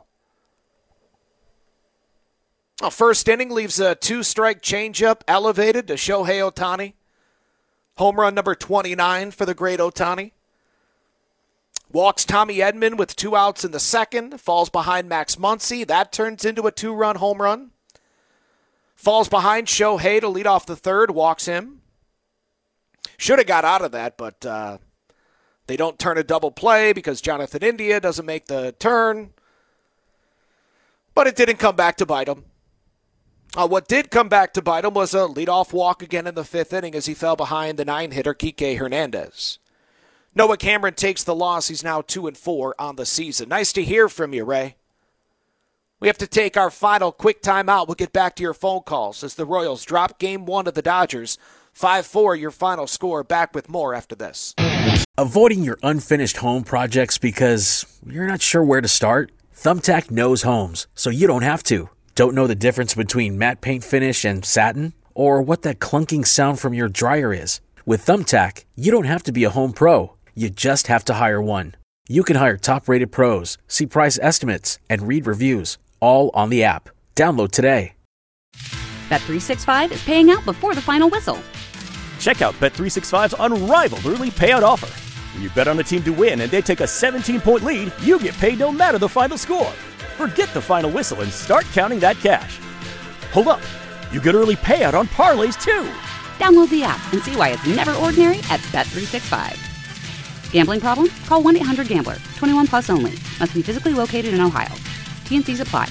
Well, first inning leaves a 2-strike changeup elevated to Shohei Ohtani. Home run number 29 for the great Ohtani. Walks Tommy Edman with 2 outs in the second. Falls behind Max Muncy. That turns into a 2-run home run. Falls behind Shohei to lead off the third. Walks him. Should have got out of that, but they don't turn a double play because Jonathan India doesn't make the turn. But it didn't come back to bite him. What did come back to bite him was a leadoff walk again in the 5th inning as he fell behind the 9-hitter Kike Hernandez. Noah Cameron takes the loss. He's now 2-4 on the season. Nice to hear from you, Ray. We have to take our final quick timeout. We'll get back to your phone calls as the Royals drop Game 1 of the Dodgers. 5-4 your final score. Back with more after this. Avoiding your unfinished home projects because you're not sure where to start? Thumbtack knows homes, so you don't have to. Don't know the difference between matte paint finish and satin? Or what that clunking sound from your dryer is? With Thumbtack, you don't have to be a home pro. You just have to hire one. You can hire top-rated pros, see price estimates, and read reviews, all on the app. Download today. Bet365 is paying out before the final whistle. Check out Bet365's unrivaled early payout offer. When you bet on a team to win and they take a 17-point lead, you get paid no matter the final score. Forget the final whistle and start counting that cash. Hold up. You get early payout on parlays, too. Download the app and see why it's never ordinary at Bet365. Gambling problem? Call 1-800-GAMBLER. 21 plus only. Must be physically located in Ohio. T&Cs apply.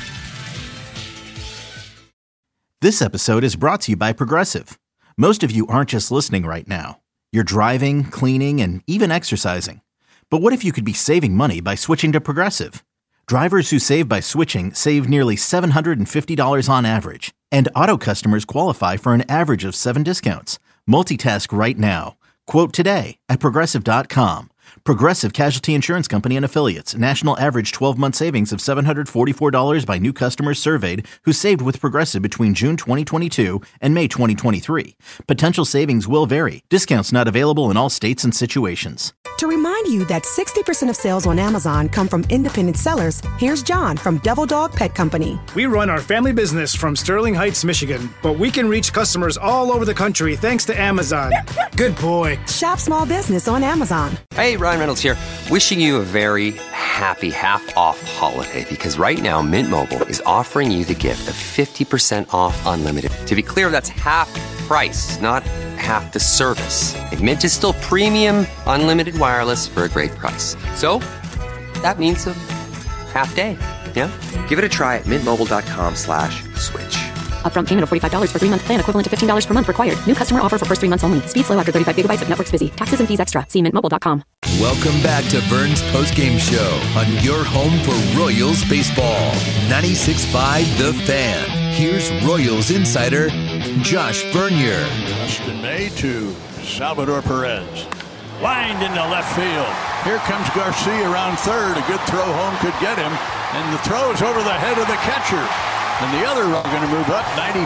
This episode is brought to you by Progressive. Most of you aren't just listening right now. You're driving, cleaning, and even exercising. But what if you could be saving money by switching to Progressive? Drivers who save by switching save nearly $750 on average. And auto customers qualify for an average of 7 discounts. Multitask right now. Quote today at Progressive.com. Progressive Casualty Insurance Company and Affiliates. National average 12-month savings of $744 by new customers surveyed who saved with Progressive between June 2022 and May 2023. Potential savings will vary. Discounts not available in all states and situations. To remind you that 60% of sales on Amazon come from independent sellers, here's John from Devil Dog Pet Company. We run our family business from Sterling Heights, Michigan, but we can reach customers all over the country thanks to Amazon. Good boy. Shop small business on Amazon. Hey, Ryan Reynolds here, wishing you a very happy half-off holiday because right now Mint Mobile is offering you the gift of 50% off unlimited. To be clear, that's half price, not half the service. And Mint is still premium unlimited wireless for a great price. So that means a half day, yeah? Give it a try at mintmobile.com/switch. Upfront payment of $45 for 3-month plan equivalent to $15 per month required. New customer offer for first 3 months only. Speed slow after 35 gigabytes if network's busy. Taxes and fees extra. See mintmobile.com. Welcome back to Vern's postgame show on your home for Royals baseball. 96.5 The Fan. Here's Royals insider Josh Vernier. Dustin May to Salvador Perez. Lined into left field. Here comes Garcia around third. A good throw home could get him. And the throw is over the head of the catcher. And the other run going to move up 90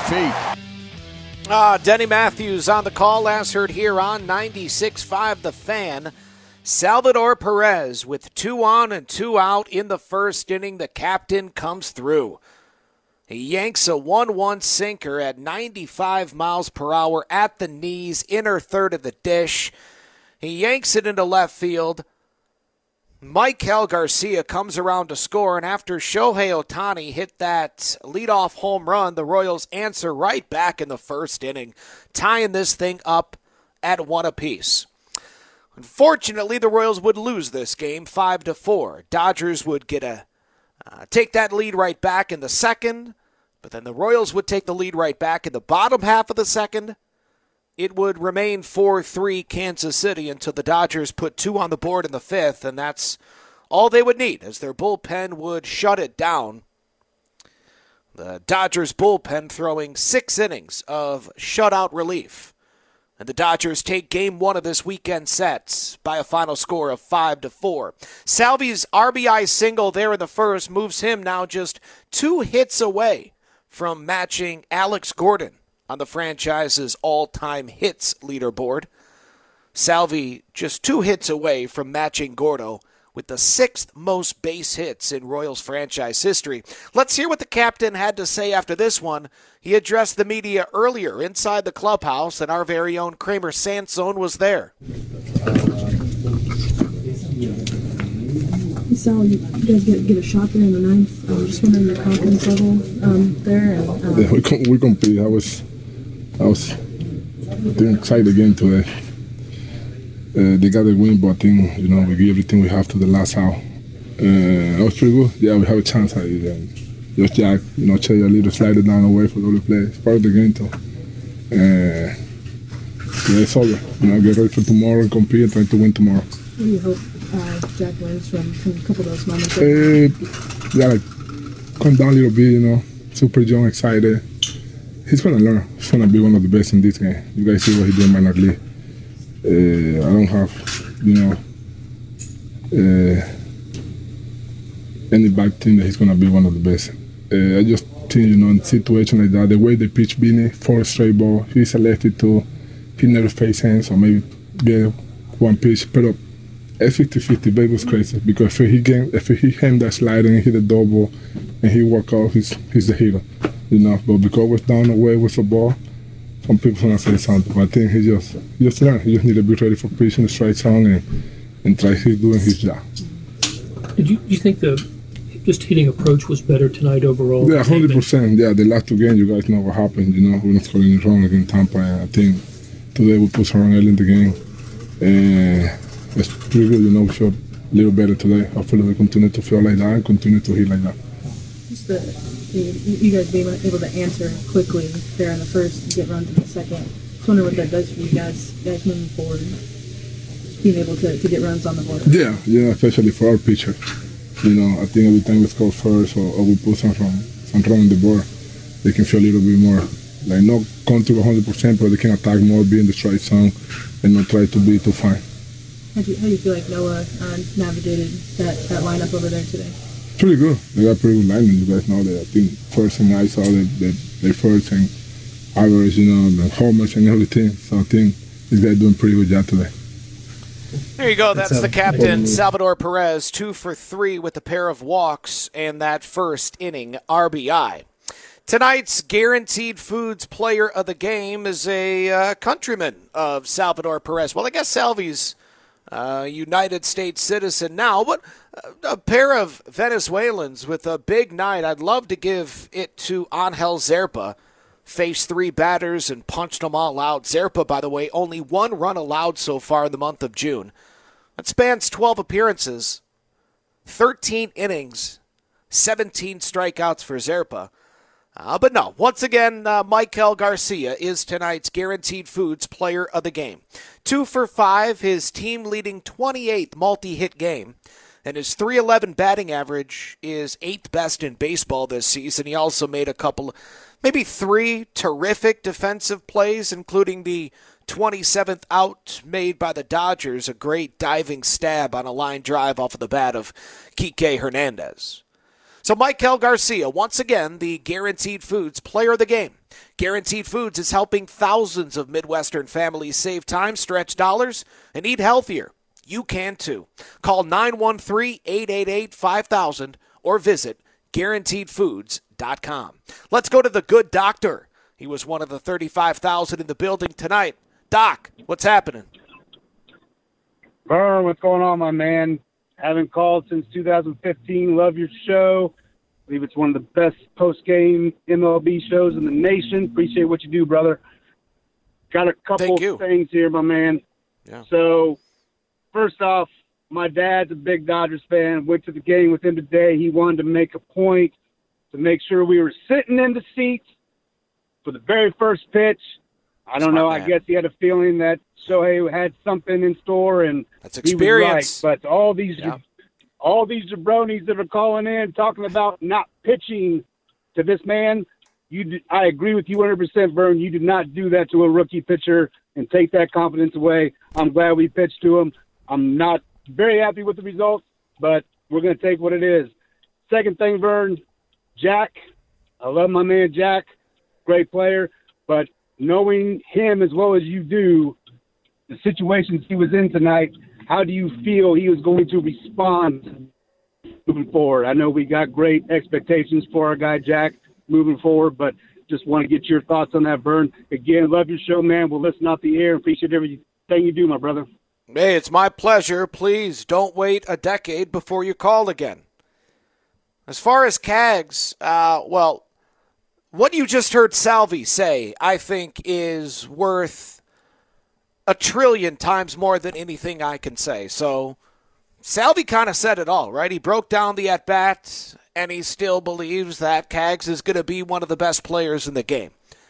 feet. Denny Matthews on the call, last heard here on 96.5 The Fan. Salvador Perez with 2 on and 2 out in the first inning. The captain comes through. He yanks a 1-1 sinker at 95 miles per hour at the knees, inner third of the dish. He yanks it into left field. Maikel Garcia comes around to score, and after Shohei Ohtani hit that leadoff home run, the Royals answer right back in the first inning, tying this thing up at 1 apiece. Unfortunately, the Royals would lose this game 5-4. Dodgers would get take that lead right back in the second, but then the Royals would take the lead right back in the bottom half of the second. It would remain 4-3 Kansas City until the Dodgers put 2 on the board in the fifth, and that's all they would need as their bullpen would shut it down. The Dodgers bullpen throwing 6 innings of shutout relief. And the Dodgers take game 1 of this weekend set by a final score of 5-4. Salvi's RBI single there in the first moves him now just 2 hits away from matching Alex Gordon on the franchise's all-time hits leaderboard. Salvi just 2 hits away from matching Gordo with the 6th most base hits in Royals franchise history. Let's hear what the captain had to say after this one. He addressed the media earlier inside the clubhouse, and our very own Kramer Sansone was there. So you guys get a shot there in the ninth. Just wondering your confidence level there. Yeah, we compete. I was excited again today. They got the win, but I think we give everything we have to the last out. That was pretty good. Yeah, we have a chance at it. And just Jack, check a little slider down away for the other play. It's part of the game, too. Yeah, it's over. Get ready for tomorrow and compete and try to win tomorrow. What do you hope Jack learns from a couple of those moments? Yeah, calm down a little bit. Super young, excited. He's gonna learn. He's gonna be one of the best in this game. You guys see what he did in minor league. I don't have, any bad thing that he's gonna be one of the best. I just think, in situations like that, the way they pitch Vinny, 4 straight ball, he's a lefty too. He never faced hands, or maybe get one pitch. But it's 50-50. Babe was crazy because if he hand that slider and hit a double and he walk off, he's the hero. But because we're down away with the ball, some people gonna say something. But I think he just learn. He just need to be ready for pitching the strike zone and try doing his job. Did you think the just hitting approach was better tonight overall? Yeah, 100%. Yeah, the last 2 games, you guys know what happened. We're not scoring any wrong against Tampa, and I think today we put some wrong early in the game. And it's pretty good. We showed a little better today. Hopefully we continue to feel like that and continue to hit like that. Just you guys being able to answer quickly there in the first and get runs in the second. Just wonder what that does for you guys moving forward. Just being able to get runs on the board. Yeah, especially for our pitcher. I think every time we score first or we put some run on the board, they can feel a little bit more, not going to 100%, but they can attack more, be in the strike zone, and not try to be too fine. How do you feel like Noah navigated that lineup over there today? Pretty good. They got pretty good linemen. You guys know that. I think first and I saw that they first and average, the homers and everything. So I think this guy doing pretty good job today. There you go. That's the captain, Salvador Perez, 2 for 3 with a pair of walks and that first inning RBI. Tonight's Guaranteed Foods Player of the Game is a countryman of Salvador Perez. Well, I guess Salvi's United States citizen now, but a pair of Venezuelans with a big night. I'd love to give it to Angel Zerpa. Faced 3 batters and punched them all out. Zerpa, by the way, only 1 run allowed so far in the month of June. That spans 12 appearances, 13 innings, 17 strikeouts for Zerpa. But no, once again, Maikel Garcia is tonight's Guaranteed Foods Player of the Game. 2 for 5, his team-leading 28th multi-hit game. And his .311 batting average is 8th best in baseball this season. He also made a couple, maybe 3 terrific defensive plays, including the 27th out made by the Dodgers, a great diving stab on a line drive off of the bat of Kike Hernandez. So Maikel Garcia, once again, the Guaranteed Foods Player of the Game. Guaranteed Foods is helping thousands of Midwestern families save time, stretch dollars, and eat healthier. You can too. Call 913-888-5000 or visit GuaranteedFoods.com. Let's go to the good doctor. He was one of the 35,000 in the building tonight. Doc, what's happening? Vern, what's going on, my man? Haven't called since 2015. Love your show. I believe it's one of the best post-game MLB shows in the nation. Appreciate what you do, brother. Got a couple things here, my man. Yeah. So, first off, my dad's a big Dodgers fan. Went to the game with him today. He wanted to make a point to make sure we were sitting in the seats for the very first pitch. I don't know. Man. I guess he had a feeling that Shohei had something in store, and that's experience. He was right. But all these jabronis that are calling in talking about not pitching to this man, I agree with you 100%, Vern. You did not do that to a rookie pitcher and take that confidence away. I'm glad we pitched to him. I'm not very happy with the results, but we're going to take what it is. Second thing, Vern, Jack. I love my man Jack. Great player. But knowing him as well as you do, the situations he was in tonight, how do you feel he was going to respond moving forward? I know we got great expectations for our guy Jack moving forward, but just want to get your thoughts on that, Vern. Again, love your show, man. We'll listen off the air. Appreciate everything you do, my brother. Hey, it's my pleasure. Please don't wait a decade before you call again. As far as Cags, what you just heard Salvi say, I think, is worth 1 trillion times more than anything I can say. So Salvi kind of said it all, right? He broke down the at-bat, and he still believes that Cags is going to be one of the best players in the game.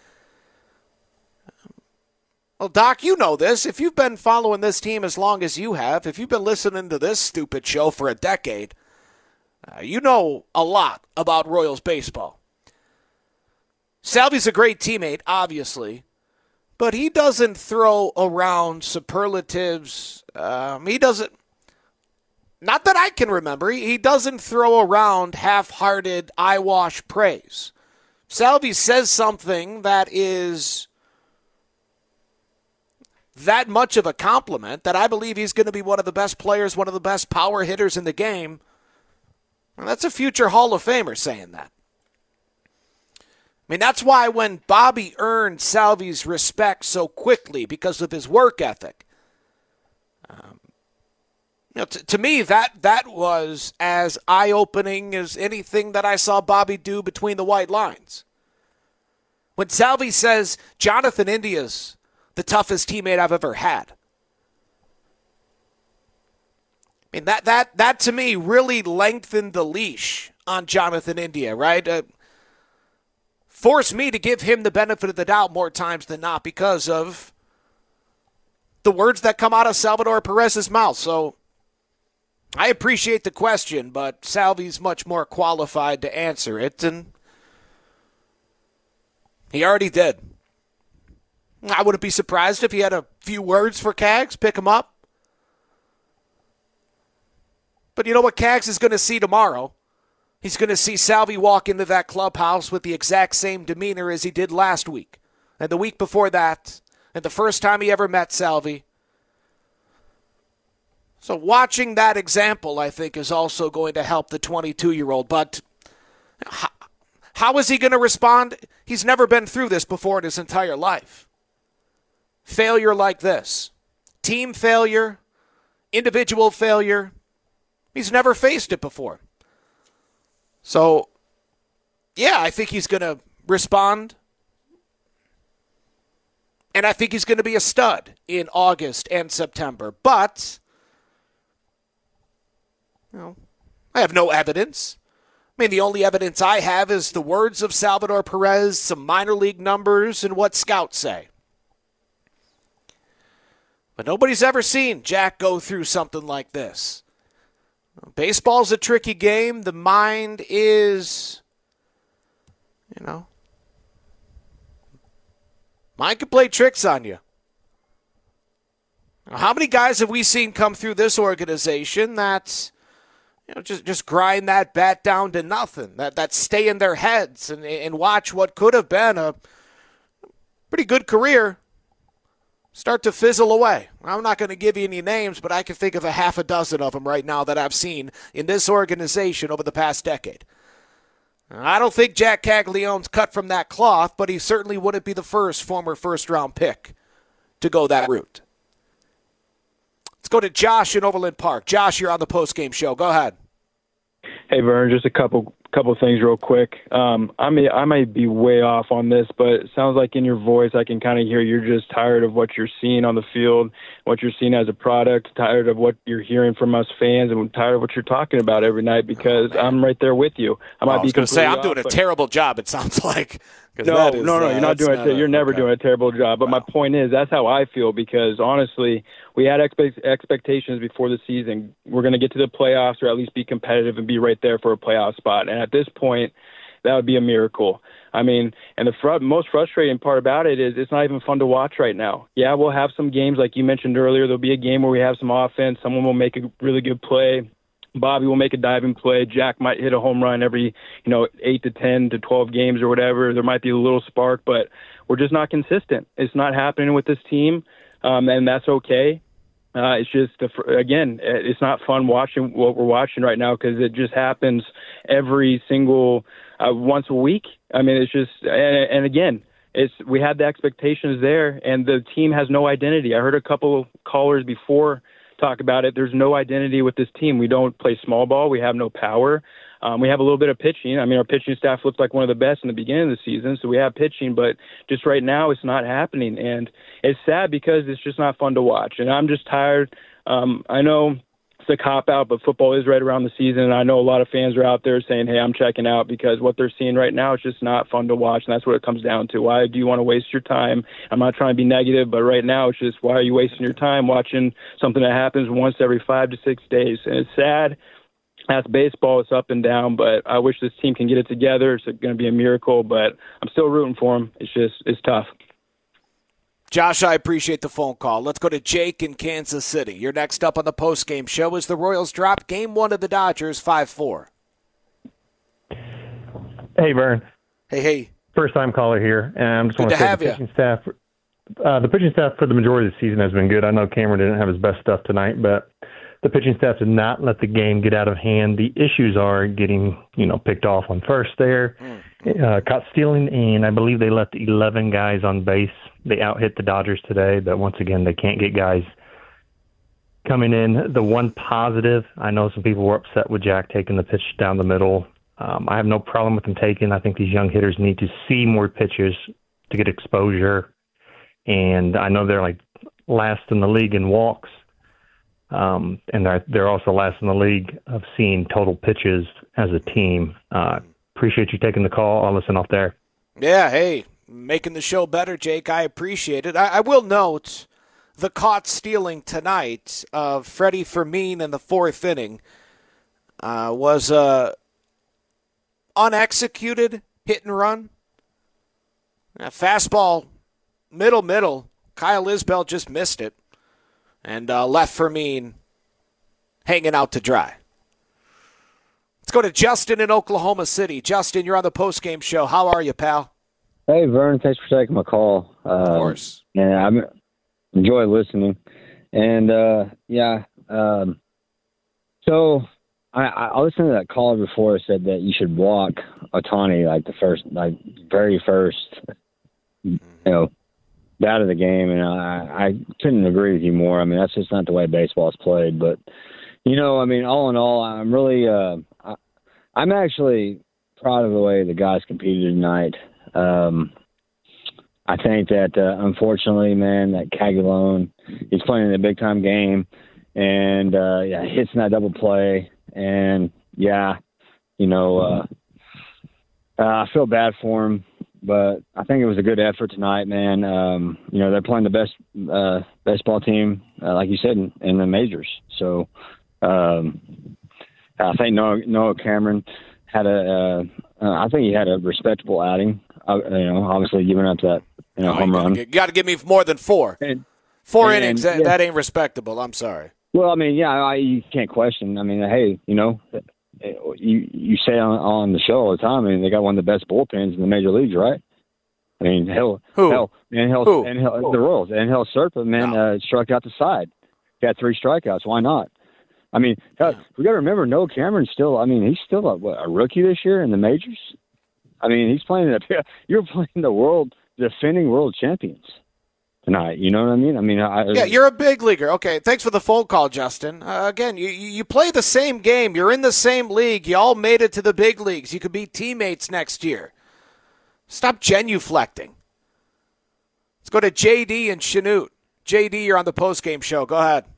Well, Doc, you know this. If you've been following this team as long as you have, if you've been listening to this stupid show for a decade, you know a lot about Royals baseball. Salvi's a great teammate, obviously, but he doesn't throw around superlatives. He doesn't, not that I can remember, he doesn't throw around half-hearted, eyewash praise. Salvi says something that is that much of a compliment that I believe he's going to be one of the best players, one of the best power hitters in the game. And that's a future Hall of Famer saying that. I mean, that's why when Bobby earned Salvi's respect so quickly because of his work ethic, to me, that was as eye-opening as anything that I saw Bobby do between the white lines. When Salvi says, Jonathan India's the toughest teammate I've ever had. I mean, that to me really lengthened the leash on Jonathan India, right? Forced me to give him the benefit of the doubt more times than not because of the words that come out of Salvador Perez's mouth. So I appreciate the question, but Salvi's much more qualified to answer it, and he already did. I wouldn't be surprised if he had a few words for Cags, pick him up. But you know what Cags is going to see tomorrow? He's going to see Salvi walk into that clubhouse with the exact same demeanor as he did last week, and the week before that, and the first time he ever met Salvi. So watching that example, I think, is also going to help the 22-year-old. But how is he going to respond? He's never been through this before in his entire life. Failure like this. Team failure, individual failure. He's never faced it before. So, yeah, I think he's going to respond. And I think he's going to be a stud in August and September. But, I have no evidence. I mean, the only evidence I have is the words of Salvador Perez, some minor league numbers, and what scouts say. But nobody's ever seen Jack go through something like this. Baseball's a tricky game. The mind is, mind can play tricks on you. How many guys have we seen come through this organization that, just grind that bat down to nothing, that stay in their heads and watch what could have been a pretty good career start to fizzle away. I'm not going to give you any names, but I can think of a half a dozen of them right now that I've seen in this organization over the past decade. I don't think Jack Caglianone's cut from that cloth, but he certainly wouldn't be the first former first-round pick to go that route. Let's go to Josh in Overland Park. Josh, you're on the postgame show. Go ahead. Hey, Vern, just a couple things real quick. I may be way off on this, but it sounds like in your voice I can kind of hear you're just tired of what you're seeing on the field, what you're seeing as a product, tired of what you're hearing from us fans, and tired of what you're talking about every night because I'm right there with you. I was going to say, I'm doing a terrible job, it sounds like. No, you're not doing it. You're never doing a terrible job. But my point is, that's how I feel because, honestly, we had expectations before the season. We're going to get to the playoffs or at least be competitive and be right there for a playoff spot. And at this point, that would be a miracle. I mean, and the most frustrating part about it is it's not even fun to watch right now. Yeah, we'll have some games like you mentioned earlier. There'll be a game where we have some offense. Someone will make a really good play. Bobby will make a diving play. Jack might hit a home run every, 8 to 10 to 12 games or whatever. There might be a little spark, but we're just not consistent. It's not happening with this team, and that's okay. It's just, again, it's not fun watching what we're watching right now because it just happens every single once a week. I mean, it's just, and again, we had the expectations there, and the team has no identity. I heard a couple callers before talk about it. There's no identity with this team. We don't play small ball. We have no power. We have a little bit of pitching. I mean, our pitching staff looked like one of the best in the beginning of the season, so we have pitching, but just right now it's not happening. And it's sad because it's just not fun to watch. And I'm just tired. I know it's a cop-out, but football is right around the season, and I know a lot of fans are out there saying, hey, I'm checking out because what they're seeing right now is just not fun to watch, and that's what it comes down to. Why do you want to waste your time? I'm not trying to be negative, but right now it's just why are you wasting your time watching something that happens once every 5 to 6 days? And it's sad. That's baseball. It's up and down, but I wish this team can get it together. It's going to be a miracle, but I'm still rooting for them. It's tough. Josh, I appreciate the phone call. Let's go to Jake in Kansas City. You're next up on the postgame show as the Royals drop Game 1 of the Dodgers 5-4. Hey, Vern. Hey. First-time caller here. And I just want to say the pitching staff for the majority of the season has been good. I know Cameron didn't have his best stuff tonight, but the pitching staff did not let the game get out of hand. The issues are getting, picked off on first there, caught stealing, and I believe they left 11 guys on base. They out-hit the Dodgers today, but once again, they can't get guys coming in. The one positive, I know some people were upset with Jack taking the pitch down the middle. I have no problem with him taking. I think these young hitters need to see more pitches to get exposure, and I know they're like last in the league in walks. And they're also last in the league of seeing total pitches as a team. Appreciate you taking the call. I'll listen off there. Yeah, hey, making the show better, Jake. I appreciate it. I will note the caught stealing tonight of Freddie Fermin in the fourth inning was unexecuted hit and run. Fastball, middle. Kyle Isbell just missed it. And left Fermin hanging out to dry. Let's go to Justin in Oklahoma City. Justin, you're on the postgame show. How are you, pal? Hey, Vern. Thanks for taking my call. Of course. And I enjoy listening. And, so I listened to that caller before. Said that you should walk Ohtani very first, out of the game, and I couldn't agree with you more. I mean, that's just not the way baseball is played. But, all in all, I'm really I'm actually proud of the way the guys competed tonight. I think that, unfortunately, man, that Caguilon, he's playing in a big-time game, and, hits in that double play. And, I feel bad for him. But I think it was a good effort tonight, man. They're playing the best baseball team, like you said, in the majors. So I think Noah Cameron had I think he had a respectable outing. Obviously giving up that home run. You got to give me more than 4. 4 innings. That ain't respectable. I'm sorry. Well, you can't question. Hey, you say on the show all the time, they got one of the best bullpens in the major leagues, right? The Royals. Angel Serpa, struck out the side. Got 3 strikeouts. Why not? We got to remember Noah Cameron's still. He's still a rookie this year in the majors. He's playing. You're playing the defending world champions. tonight. You know what I mean? I mean, yeah, you're a big leaguer. Okay, thanks for the phone call, Justin. Again, you play the same game. You're in the same league. You all made it to the big leagues. You could be teammates next year. Stop genuflecting. Let's go to JD and Chanute. JD, you're on the postgame show. Go ahead.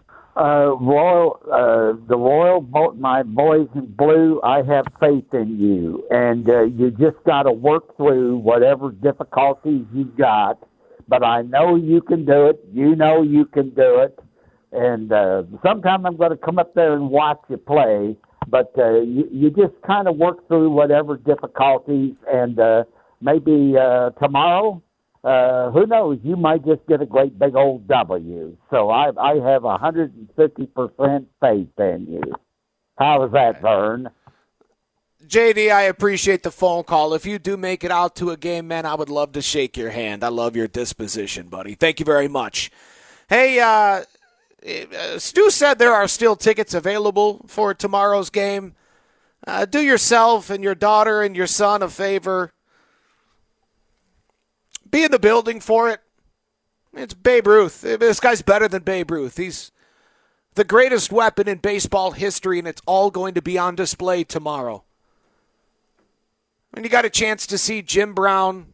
The Royal, my boys in blue, I have faith in you. And you just got to work through whatever difficulties you've got. But I know you can do it. You know you can do it. And sometime I'm going to come up there and watch you play. But you just kind of work through whatever difficulties. And maybe tomorrow, who knows, you might just get a great big old W. So I have 150% faith in you. How is that, Vern? JD, I appreciate the phone call. If you do make it out to a game, man, I would love to shake your hand. I love your disposition, buddy. Thank you very much. Hey, Stu said there are still tickets available for tomorrow's game. Do yourself and your daughter and your son a favor. Be in the building for it. It's Babe Ruth. This guy's better than Babe Ruth. He's the greatest weapon in baseball history, and it's all going to be on display tomorrow. And you got a chance to see Jim Brown,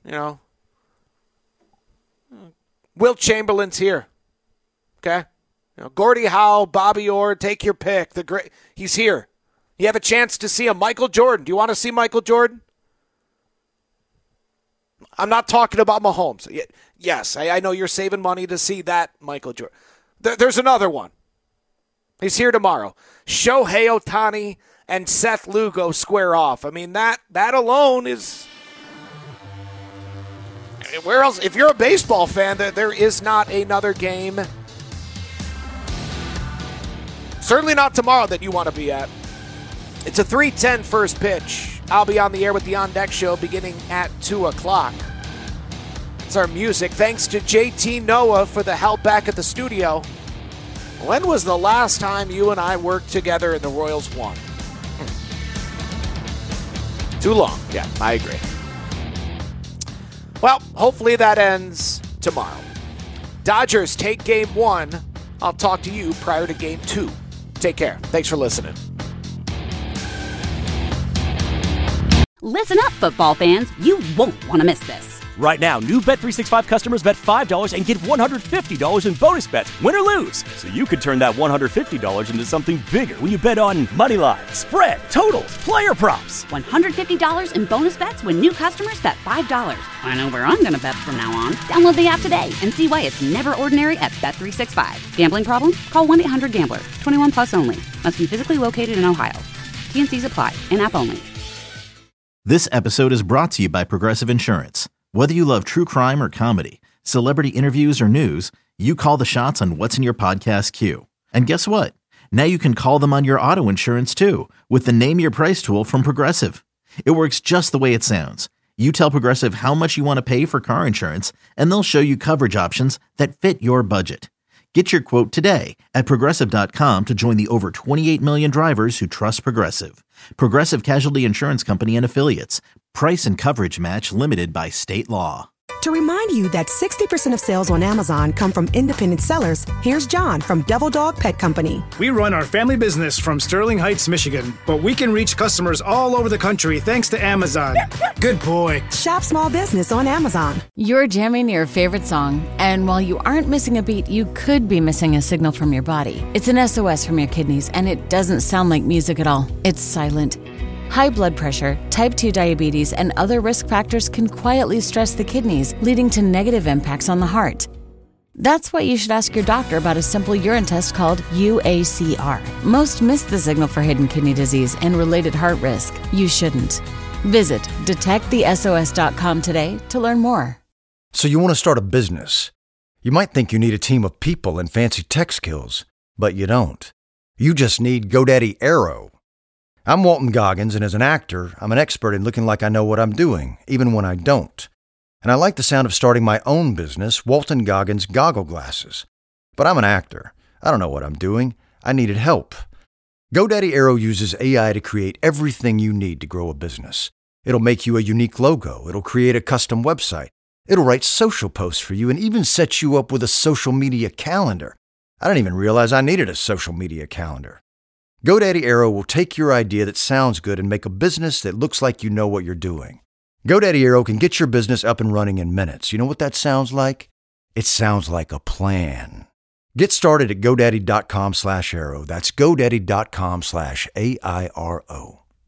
Wilt Chamberlain's here. Okay? Gordie Howe, Bobby Orr, take your pick. He's here. You have a chance to see him. Michael Jordan. Do you want to see Michael Jordan? I'm not talking about Mahomes. Yes, I know you're saving money to see that Michael Jordan. There's another one. He's here tomorrow. Shohei Ohtani and Seth Lugo square off. I mean, that alone is... Where else? If you're a baseball fan, there is not another game, certainly not tomorrow, that you want to be at. It's a 3:10 first pitch. I'll be on the air with the On Deck Show beginning at 2 o'clock. It's our music. Thanks to JT Noah for the help back at the studio. When was the last time you and I worked together and the Royals won? Too long. Yeah, I agree. Well, hopefully that ends tomorrow. Dodgers take game 1. I'll talk to you prior to game 2. Take care. Thanks for listening. Listen up, football fans. You won't want to miss this. Right now, new Bet365 customers bet $5 and get $150 in bonus bets, win or lose. So you could turn that $150 into something bigger when you bet on money line, spread, totals, player props. $150 in bonus bets when new customers bet $5. I know where I'm going to bet from now on. Download the app today and see why it's never ordinary at Bet365. Gambling problem? Call 1-800-GAMBLER. 21 plus only. Must be physically located in Ohio. T&Cs apply. In-app only. This episode is brought to you by Progressive Insurance. Whether you love true crime or comedy, celebrity interviews or news, you call the shots on what's in your podcast queue. And guess what? Now you can call them on your auto insurance too with the Name Your Price tool from Progressive. It works just the way it sounds. You tell Progressive how much you want to pay for car insurance, and they'll show you coverage options that fit your budget. Get your quote today at Progressive.com to join the over 28 million drivers who trust Progressive. Progressive Casualty Insurance Company and Affiliates. Price and coverage match limited by state law. To remind you that 60% of sales on Amazon come from independent sellers, here's John from Devil Dog Pet Company. We run our family business from Sterling Heights, Michigan, but we can reach customers all over the country thanks to Amazon. Good boy. Shop small business on Amazon. You're jamming your favorite song, and while you aren't missing a beat, you could be missing a signal from your body. It's an SOS from your kidneys, and it doesn't sound like music at all. It's silent. High blood pressure, type 2 diabetes, and other risk factors can quietly stress the kidneys, leading to negative impacts on the heart. That's why you should ask your doctor about a simple urine test called UACR. Most miss the signal for hidden kidney disease and related heart risk. You shouldn't. Visit detectthesos.com today to learn more. So you want to start a business. You might think you need a team of people and fancy tech skills, but you don't. You just need GoDaddy Aero. I'm Walton Goggins, and as an actor, I'm an expert in looking like I know what I'm doing, even when I don't. And I like the sound of starting my own business, Walton Goggins Goggle Glasses. But I'm an actor. I don't know what I'm doing. I needed help. GoDaddy Aero uses AI to create everything you need to grow a business. It'll make you a unique logo. It'll create a custom website. It'll write social posts for you and even set you up with a social media calendar. I didn't even realize I needed a social media calendar. GoDaddy Aero will take your idea that sounds good and make a business that looks like you know what you're doing. GoDaddy Aero can get your business up and running in minutes. You know what that sounds like? It sounds like a plan. Get started at GoDaddy.com/Aero. That's GoDaddy.com/AIRO.